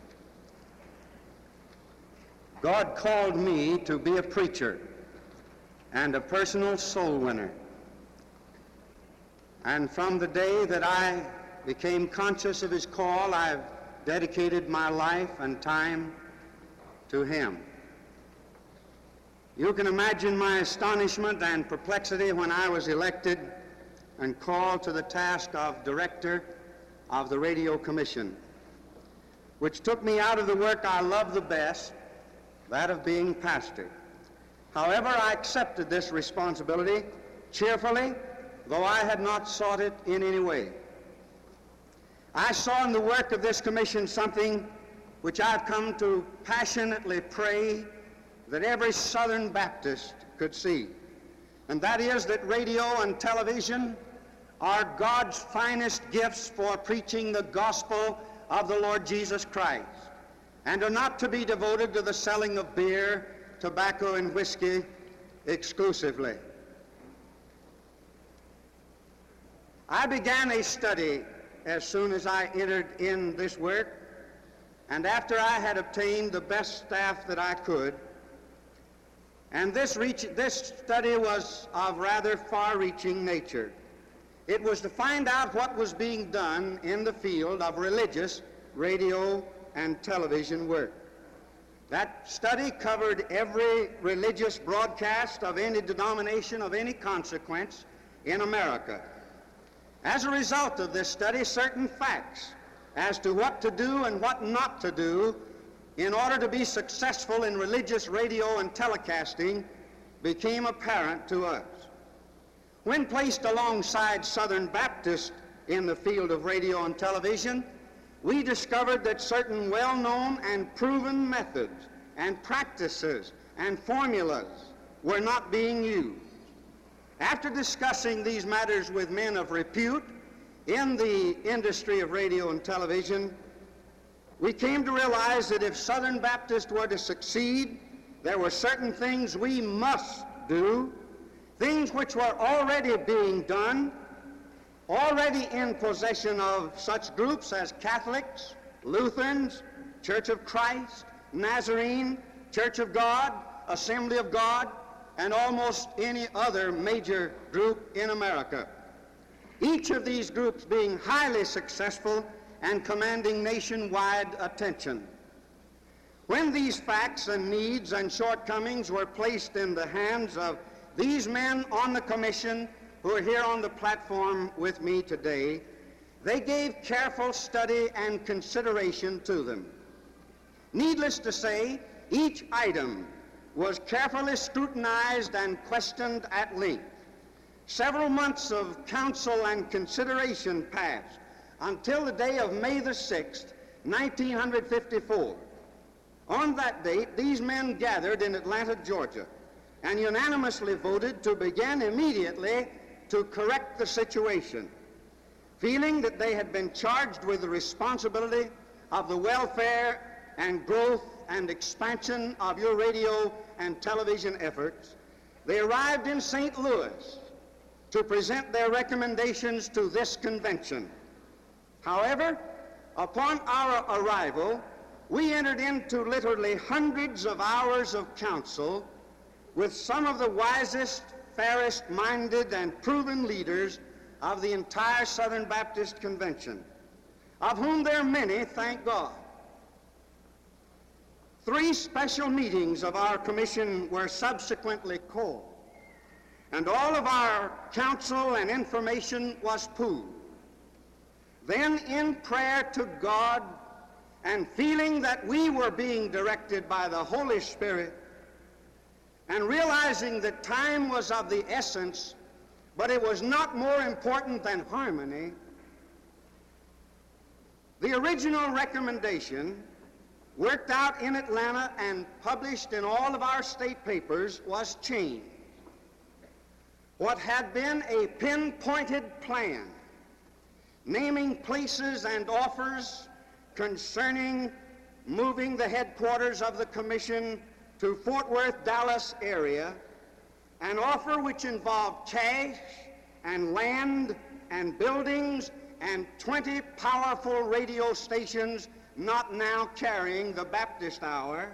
God called me to be a preacher and a personal soul winner. And from the day that I became conscious of his call, I've dedicated my life and time to him. You can imagine my astonishment and perplexity when I was elected and called to the task of director of the Radio Commission, which took me out of the work I love the best, that of being pastor. However, I accepted this responsibility cheerfully, though I had not sought it in any way. I saw in the work of this commission something which I've come to passionately pray that every Southern Baptist could see, and that is that radio and television are God's finest gifts for preaching the gospel of the Lord Jesus Christ, and are not to be devoted to the selling of beer, tobacco, and whiskey exclusively. I began a study as soon as I entered in this work, and after I had obtained the best staff that I could, and this, reach, this study was of rather far-reaching nature. It was to find out what was being done in the field of religious radio and television work. That study covered every religious broadcast of any denomination of any consequence in America. As a result of this study, certain facts as to what to do and what not to do in order to be successful in religious radio and telecasting became apparent to us. When placed alongside Southern Baptists in the field of radio and television, we discovered that certain well-known and proven methods and practices and formulas were not being used. After discussing these matters with men of repute in the industry of radio and television, we came to realize that if Southern Baptists were to succeed, there were certain things we must do, things which were already being done, already in possession of such groups as Catholics, Lutherans, Church of Christ, Nazarene, Church of God, Assembly of God, and almost any other major group in America. Each of these groups being highly successful and commanding nationwide attention. When these facts and needs and shortcomings were placed in the hands of these men on the commission who are here on the platform with me today, they gave careful study and consideration to them. Needless to say, each item was carefully scrutinized and questioned at length. Several months of counsel and consideration passed until the day of May the sixth, nineteen fifty-four. On that date, these men gathered in Atlanta, Georgia, and unanimously voted to begin immediately to correct the situation, feeling that they had been charged with the responsibility of the welfare and growth and expansion of your radio and television efforts. They arrived in Saint Louis to present their recommendations to this convention. However, upon our arrival, we entered into literally hundreds of hours of counsel with some of the wisest, fairest-minded, and proven leaders of the entire Southern Baptist Convention, of whom there are many, thank God. Three special meetings of our commission were subsequently called, and all of our counsel and information was pooled. Then, in prayer to God and feeling that we were being directed by the Holy Spirit, and realizing that time was of the essence, but it was not more important than harmony, the original recommendation, worked out in Atlanta and published in all of our state papers, was changed. What had been a pinpointed plan, naming places and offers concerning moving the headquarters of the commission to Fort Worth, Dallas area, an offer which involved cash and land and buildings and twenty powerful radio stations not now carrying the Baptist hour.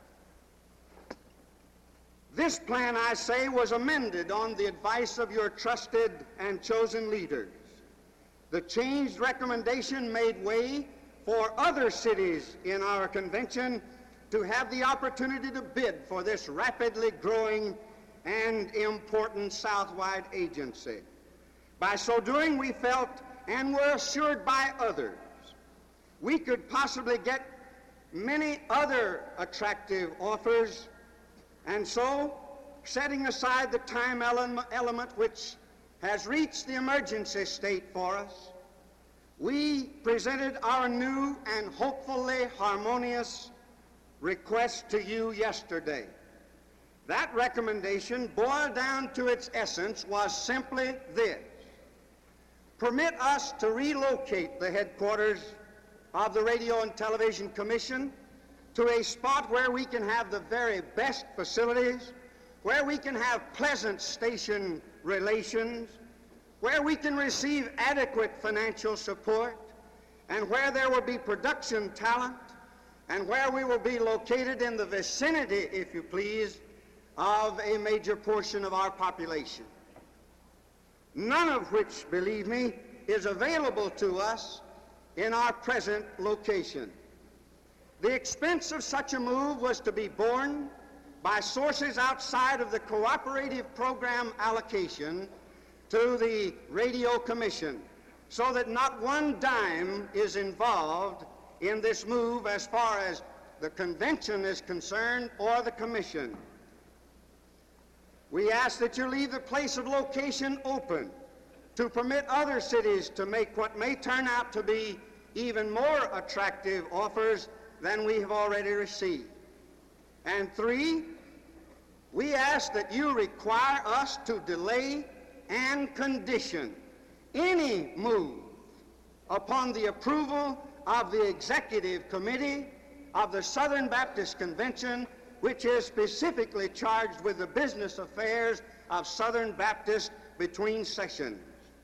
This plan, I say, was amended on the advice of your trusted and chosen leaders. The changed recommendation made way for other cities in our convention to have the opportunity to bid for this rapidly growing and important Southwide agency. By so doing, we felt and were assured by others we could possibly get many other attractive offers, and so, setting aside the time ele- element which has reached the emergency state for us, we presented our new and hopefully harmonious request to you yesterday. That recommendation, boiled down to its essence, was simply this: permit us to relocate the headquarters of the Radio and Television Commission to a spot where we can have the very best facilities, where we can have pleasant station relations, where we can receive adequate financial support, and where there will be production talent, and where we will be located in the vicinity, if you please, of a major portion of our population. None of which, believe me, is available to us in our present location. The expense of such a move was to be borne by sources outside of the cooperative program allocation to the Radio Commission, so that not one dime is involved in this move as far as the convention is concerned or the commission. We ask that you leave the place of location open to permit other cities to make what may turn out to be even more attractive offers than we have already received. And three, we ask that you require us to delay and condition any move upon the approval of the Executive Committee of the Southern Baptist Convention, which is specifically charged with the business affairs of Southern Baptists between sessions.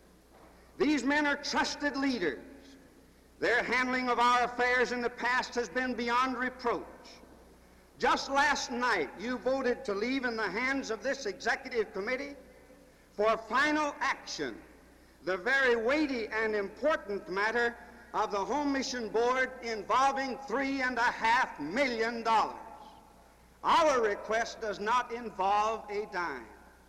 These men are trusted leaders. Their handling of our affairs in the past has been beyond reproach. Just last night, you voted to leave in the hands of this Executive Committee for final action the very weighty and important matter of the Home Mission Board involving three and a half million dollars. Our request does not involve a dime.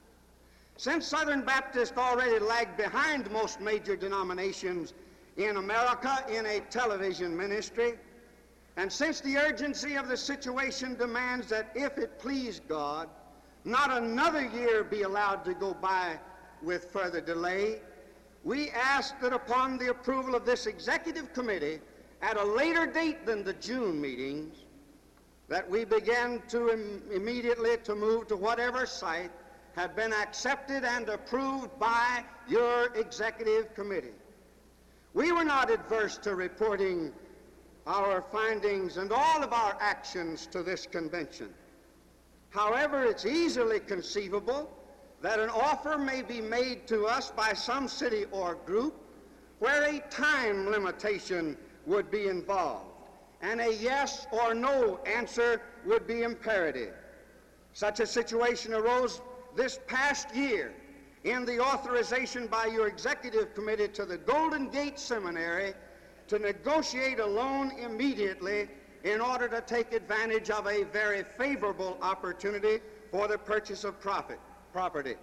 Since Southern Baptists already lagged behind most major denominations in America in a television ministry, and since the urgency of the situation demands that if it please God, not another year be allowed to go by with further delay, we ask that upon the approval of this Executive Committee at a later date than the June meetings, that we begin to im immediately to move to whatever site have been accepted and approved by your Executive Committee. We were not adverse to reporting our findings and all of our actions to this convention. However, it's easily conceivable that an offer may be made to us by some city or group where a time limitation would be involved, and a yes or no answer would be imperative. Such a situation arose this past year in the authorization by your Executive Committee to the Golden Gate Seminary to negotiate a loan immediately in order to take advantage of a very favorable opportunity for the purchase of profit, property.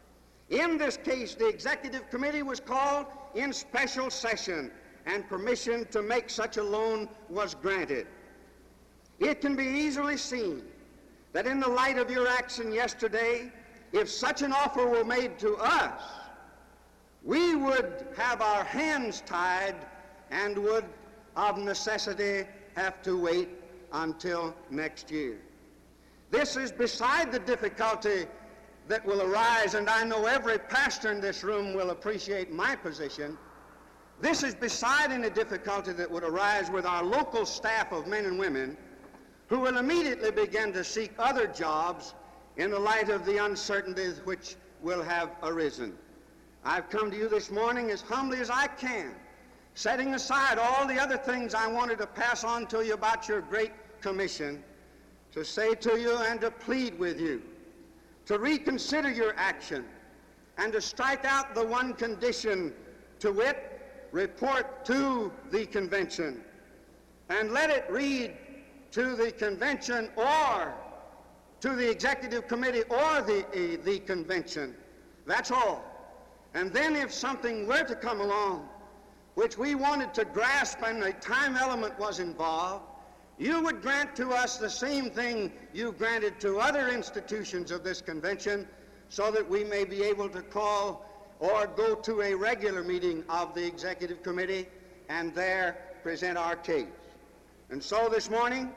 In this case, the Executive Committee was called in special session, and permission to make such a loan was granted. It can be easily seen that in the light of your action yesterday, if such an offer were made to us, we would have our hands tied and would, of necessity, have to wait until next year. This is beside the difficulty that will arise, and I know every pastor in this room will appreciate my position. This is beside any difficulty that would arise with our local staff of men and women who will immediately begin to seek other jobs in the light of the uncertainties which will have arisen. I've come to you this morning as humbly as I can, setting aside all the other things I wanted to pass on to you about your great commission, to say to you and to plead with you to reconsider your action and to strike out the one condition, to wit, report to the convention, and let it read to the convention or to the Executive Committee or the, uh, the convention. That's all. And then if something were to come along which we wanted to grasp and a time element was involved, you would grant to us the same thing you granted to other institutions of this convention, so that we may be able to call or go to a regular meeting of the Executive Committee and there present our case. And so this morning,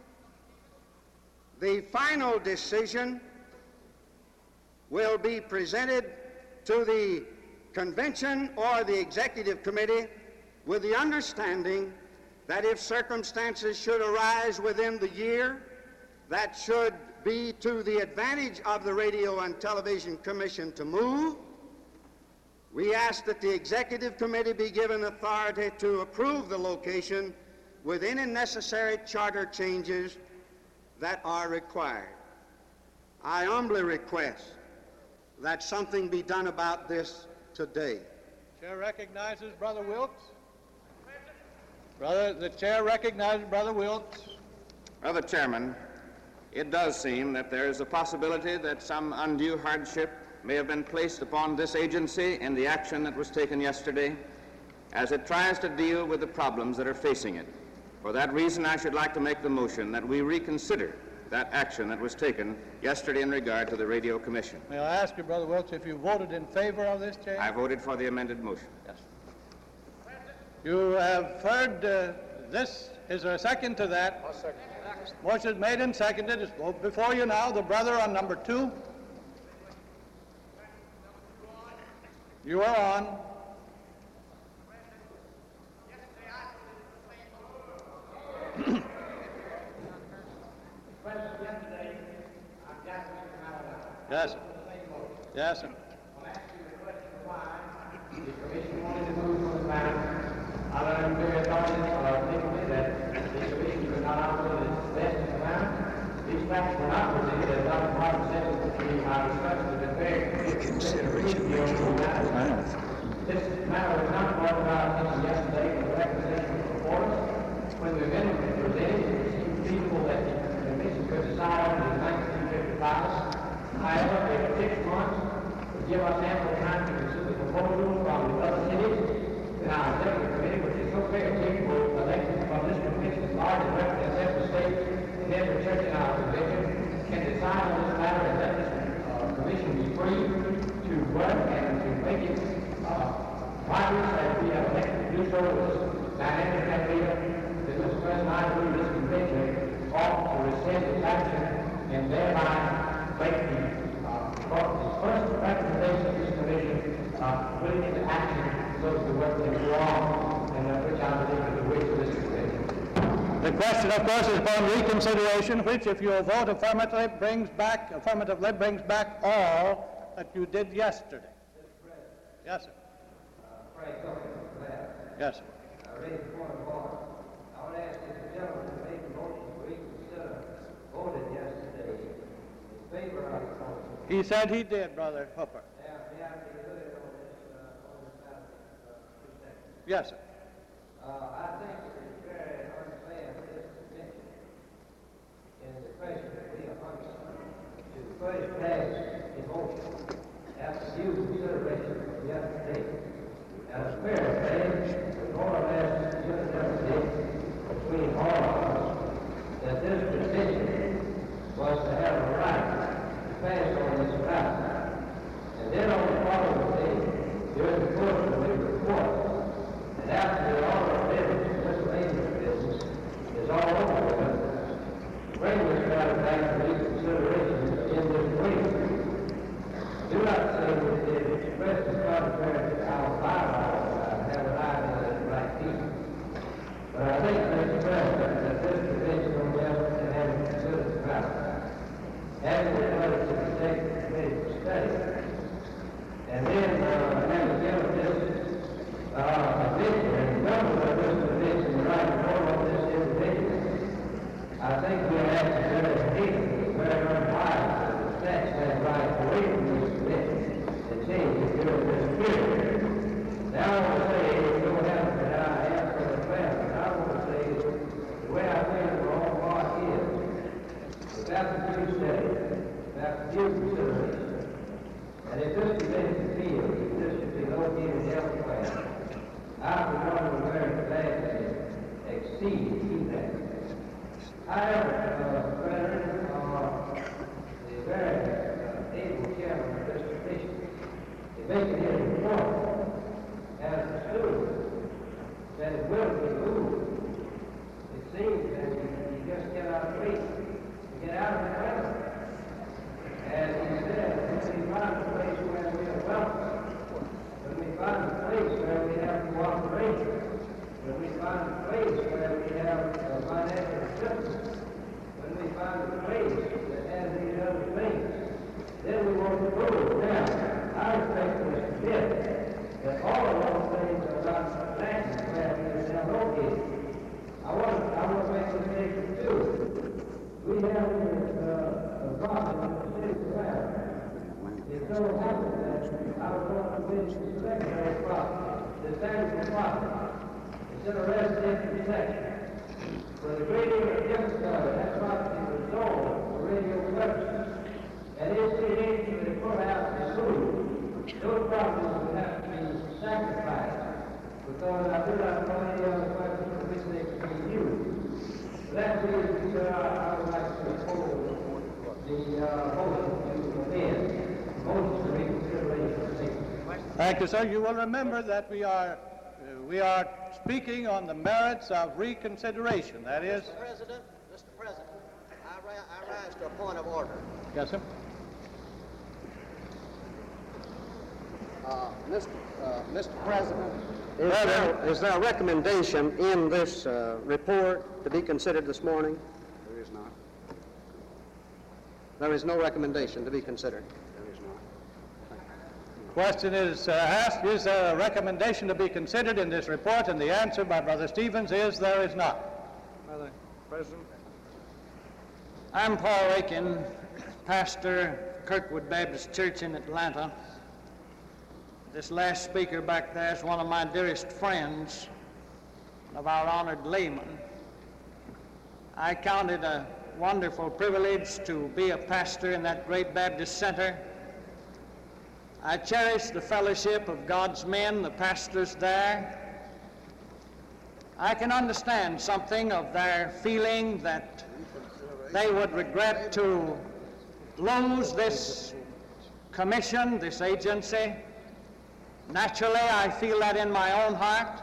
the final decision will be presented to the convention or the Executive Committee with the understanding that if circumstances should arise within the year that should be to the advantage of the Radio and Television Commission to move, we ask that the Executive Committee be given authority to approve the location with any necessary charter changes that are required. I humbly request that something be done about this today. Chair recognizes Brother Wilkes. Brother, the chair recognizes Brother Wilkes. Brother Chairman, it does seem that there is a possibility that some undue hardship may have been placed upon this agency in the action that was taken yesterday as it tries to deal with the problems that are facing it. For that reason, I should like to make the motion that we reconsider that action that was taken yesterday in regard to the Radio Commission. May I ask you, Brother Wilkes, if you voted in favor of this change? I voted for the amended motion. Yes. You have heard uh, this. Is there a second to that? I'll second. Motion is made and seconded. It's before you now, the brother on number two. You are on. Yes, sir. Yes, sir. I learned very authoritatively that the commission was not operated as best in the manner. These facts were not presented as Doctor Martin said to me. My discussion has been very consideration of the matter. This matter was not brought to our attention yesterday with the recommendation before us. When the amendment was presented, it seemed feasible that the commission could decide on the nineteen fifty-five. However, if six months would give us ample time to consider the proposal from the other cities, then our executive committee, which is so very capable, elected from this commission's large and represents every state and every church in our convention, can decide on this matter and let this uh, commission be free to work and to make it uh, progress as we have elected to do so with this dynamic that we have. That Mister President, I believe this convention ought to rescind its action and thereby make the, uh, the first recommendation of this commission uh, put it into action so that the work can go on, and uh, which I believe is the wish of this committee. The question, of course, is upon reconsideration, which, if you vote affirmative, brings back affirmatively brings back all that you did yesterday. Yes, sir. Yes, sir. I raise a point of order. I would ask this gentleman to make a motion to reconsider voted yesterday in favor of the motion. He said he did, Brother Hooper. Yeah, may I be heard on this, uh, on this matter, uh, two seconds? Yes, sir. Uh, I think it is very unfair for this convention in the question that we are functioning to first pass a motion after due consideration of yesterday. Now, it's fair to say, with more or less unanimity between all of us, that this petition was to have a right to pass on this matter. And then on the following day, during the course of the report, and after the order of business, miscellaneous business, is all over with, bring this matter back to reconsideration in this week. Do not say that it expresses contrary to our bylaws. I have an idea that it's right here. But I think, Mister President, that this convention will be able to have considered the matter. Having it put to the executive committee for study. And then, uh, have a given this, uh, convention, and members of this convention, the right to vote on this individual. I think we'll have to do it here, very unwise, that the statute has right to wait for this convention and change it during this period. Now, I want to say, it don't have to, I ask for the plan, but I want to say, the way I think the wrong part is, without the due study, without the due consideration, and if this convention feels that this should be located elsewhere, I, for one, would very gladly accede to that. However, uh, brethren, uh, the very uh, able chairman of this commission is making his report as a student that it will be moved. It seems that you, you just cannot wait to get out of the weather. As he said, when we find a place where we are welcome, when we find a place where we have cooperation, when we find a place where we have uh, financial assistance, when we find a place that has these other things, then we want to move. Now, I respectfully submit that all of those things are not exactly where we are now located. I want, I want to make this statement too. We have this uh, a problem in the city of Atlanta. It so happened that I was going to visit the secondary property, the Sanderson property. It's in a residential section. For the great deal of difference of it, that property was sold for radio purposes. And if we actually put out the sewer, those properties would have to be sacrificed. Because I do not know any other question for which they can be used. For that reason, sir, I would like to oppose the uh, motion to amend, motion to reconsideration. Thank you, sir. You will remember that we are uh, we are speaking on the merits of reconsideration. That is. Mister President, Mister President, I, ra I rise to a point of order. Yes, sir. Uh, Mister Uh, Mister President, is Brother. there, is there a recommendation in this uh, report to be considered this morning? There is not. There is no recommendation to be considered. There is not. Question is uh, asked, is there a recommendation to be considered in this report? And the answer by Brother Stevens is there is not. Brother President. I'm Paul Aiken, pastor, Kirkwood Baptist Church in Atlanta. This last speaker back there is one of my dearest friends, of our honored layman. I count it a wonderful privilege to be a pastor in that great Baptist center. I cherish the fellowship of God's men, the pastors there. I can understand something of their feeling that they would regret to lose this commission, this agency. Naturally, I feel that in my own heart.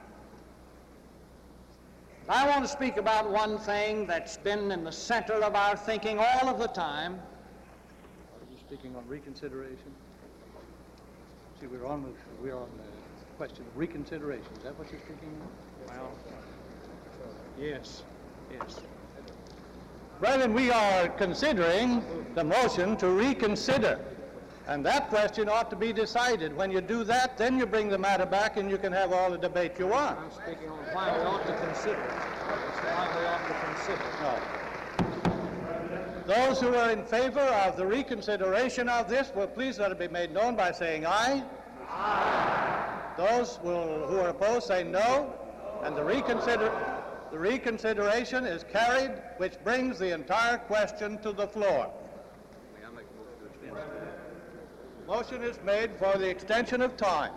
I want to speak about one thing that's been in the center of our thinking all of the time. Are you speaking on reconsideration? See, we're on, the- we're on the question of reconsideration. Is that what you're speaking on? Well, yes, yes. Brethren, we are considering the motion to reconsider. And that question ought to be decided. When you do that, then you bring the matter back and you can have all the debate you want. I'm speaking on why we ought to consider. Why we ought to consider. No. Those who are in favor of the reconsideration of this will please let it be made known by saying aye. Aye. Those will, who are opposed say no. And the, reconsider, the reconsideration is carried, which brings the entire question to the floor. Motion is made for the extension of time.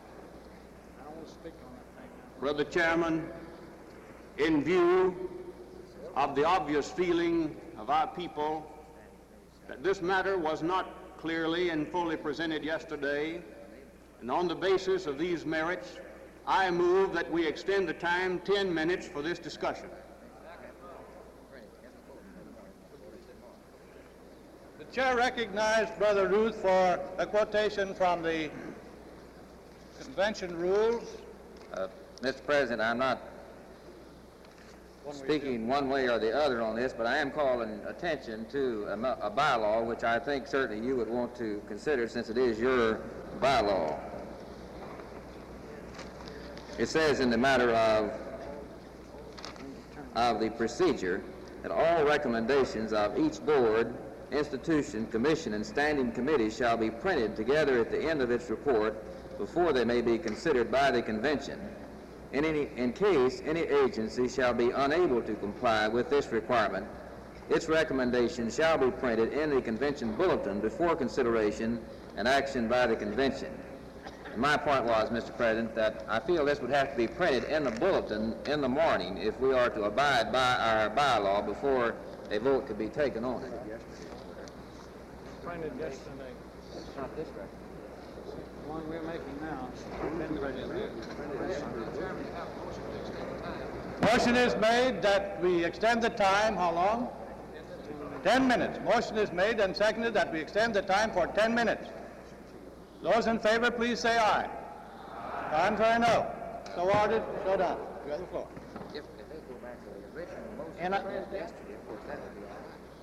Brother Chairman, in view of the obvious feeling of our people that this matter was not clearly and fully presented yesterday, and on the basis of these merits, I move that we extend the time ten minutes for this discussion. The chair recognized Brother Ruth for a quotation from the convention rules. Uh, Mister President, I'm not speaking one way or the other on this, but I am calling attention to a, a bylaw which I think certainly you would want to consider since it is your bylaw. It says in the matter of, of the procedure that all recommendations of each board, institution, commission, and standing committee shall be printed together at the end of its report before they may be considered by the convention. In, any, in case any agency shall be unable to comply with this requirement, its recommendation shall be printed in the convention bulletin before consideration and action by the convention. And my point was, Mister President, that I feel this would have to be printed in the bulletin in the morning if we are to abide by our bylaw before a vote could be taken on it. Printed yesterday. It's not this record. The one we're making now. Motion is made that we extend the time. How long? Ten minutes. Motion is made and seconded that we extend the time for ten minutes. Those in favor, please say aye. Aye. Contrary, no. So ordered, so done. You have the floor. If, if they go back to the original motion And I- yesterday, of course, that would be all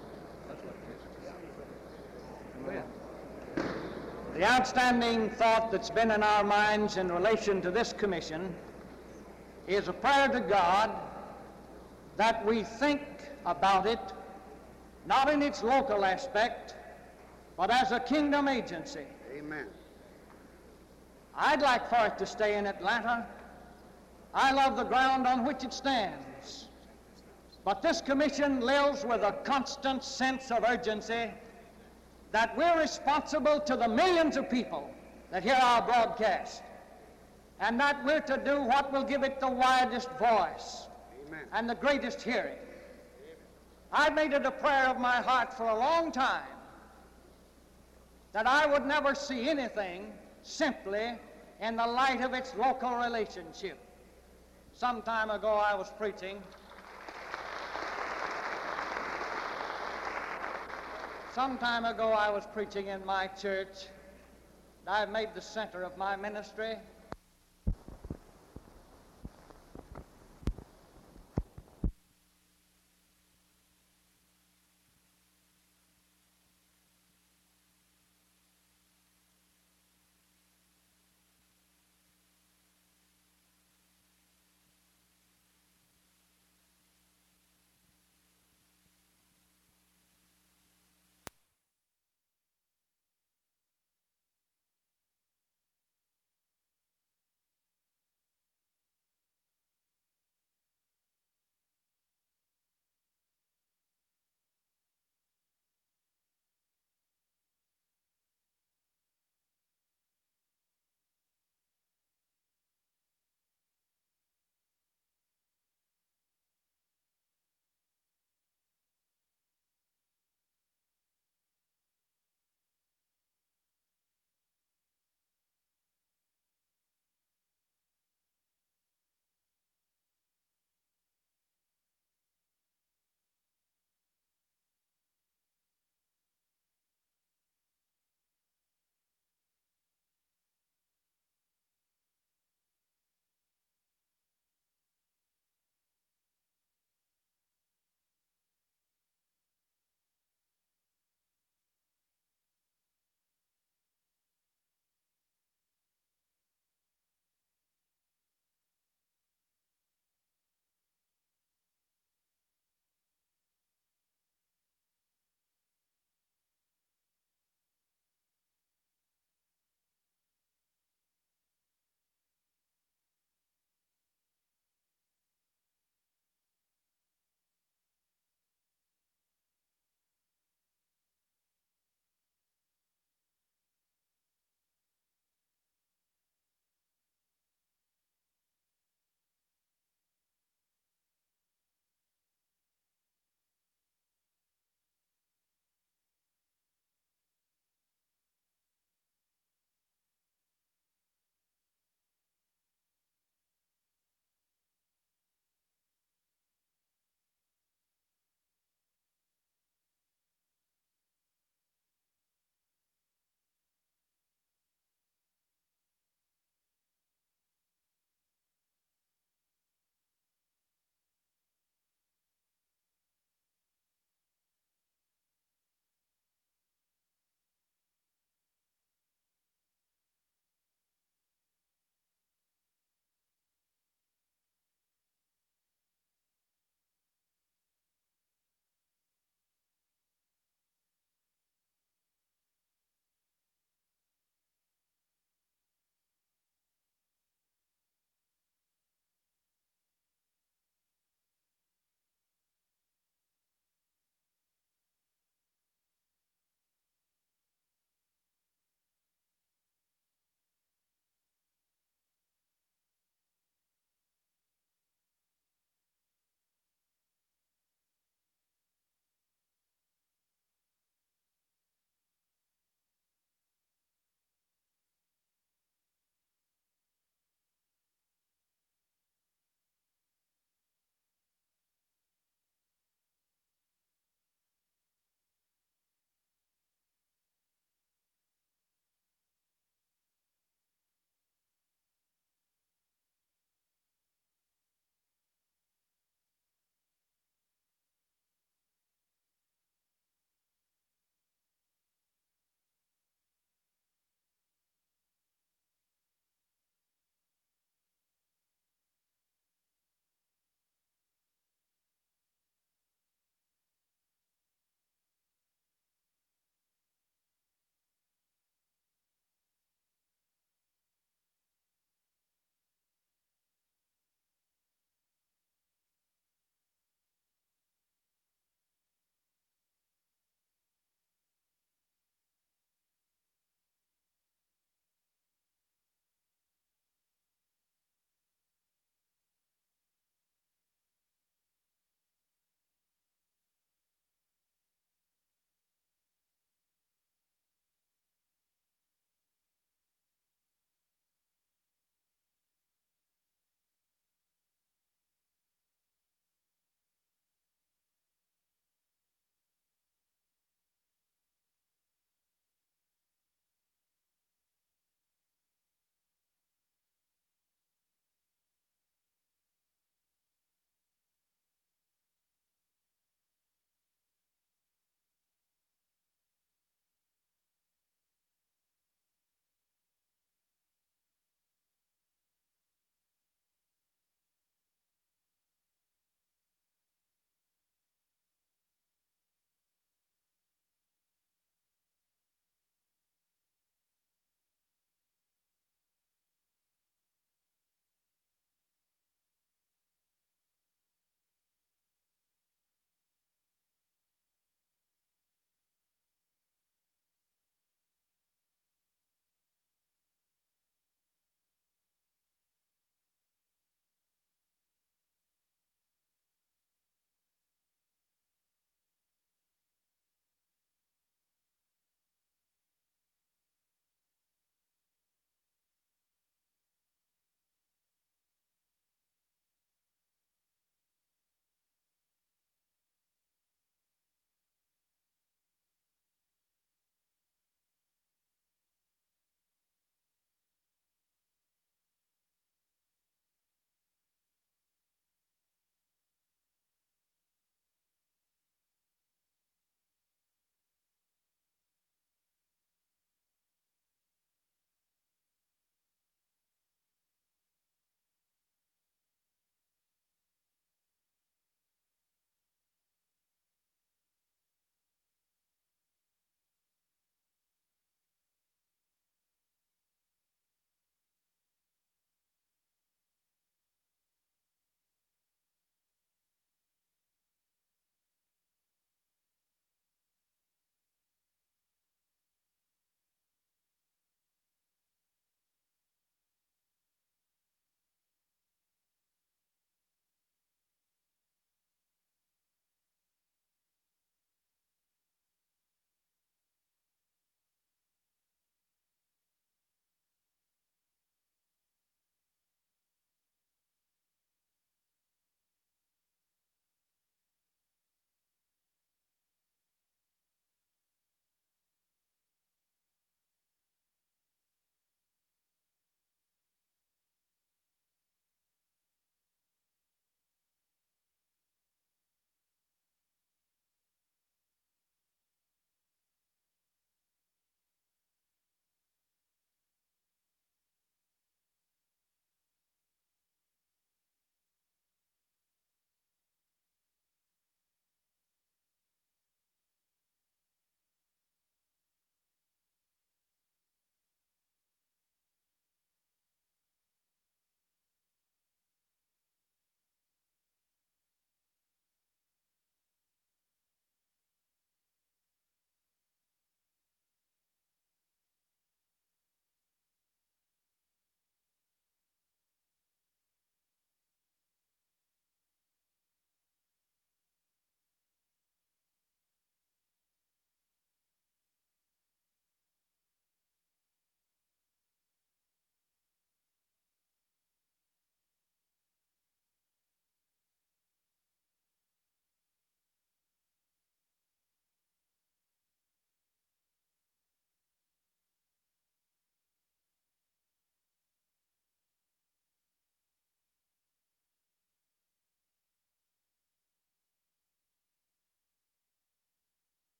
right. The outstanding thought that's been in our minds in relation to this commission is a prayer to God that we think about it, not in its local aspect, but as a kingdom agency. Amen. I'd like for it to stay in Atlanta. I love the ground on which it stands. But this commission lives with a constant sense of urgency that we're responsible to the millions of people that hear our broadcast, and that we're to do what will give it the widest voice Amen. and the greatest hearing. I've made it a prayer of my heart for a long time that I would never see anything simply in the light of its local relationship. Some time ago I was preaching Some time ago I was preaching in my church that I have made the center of my ministry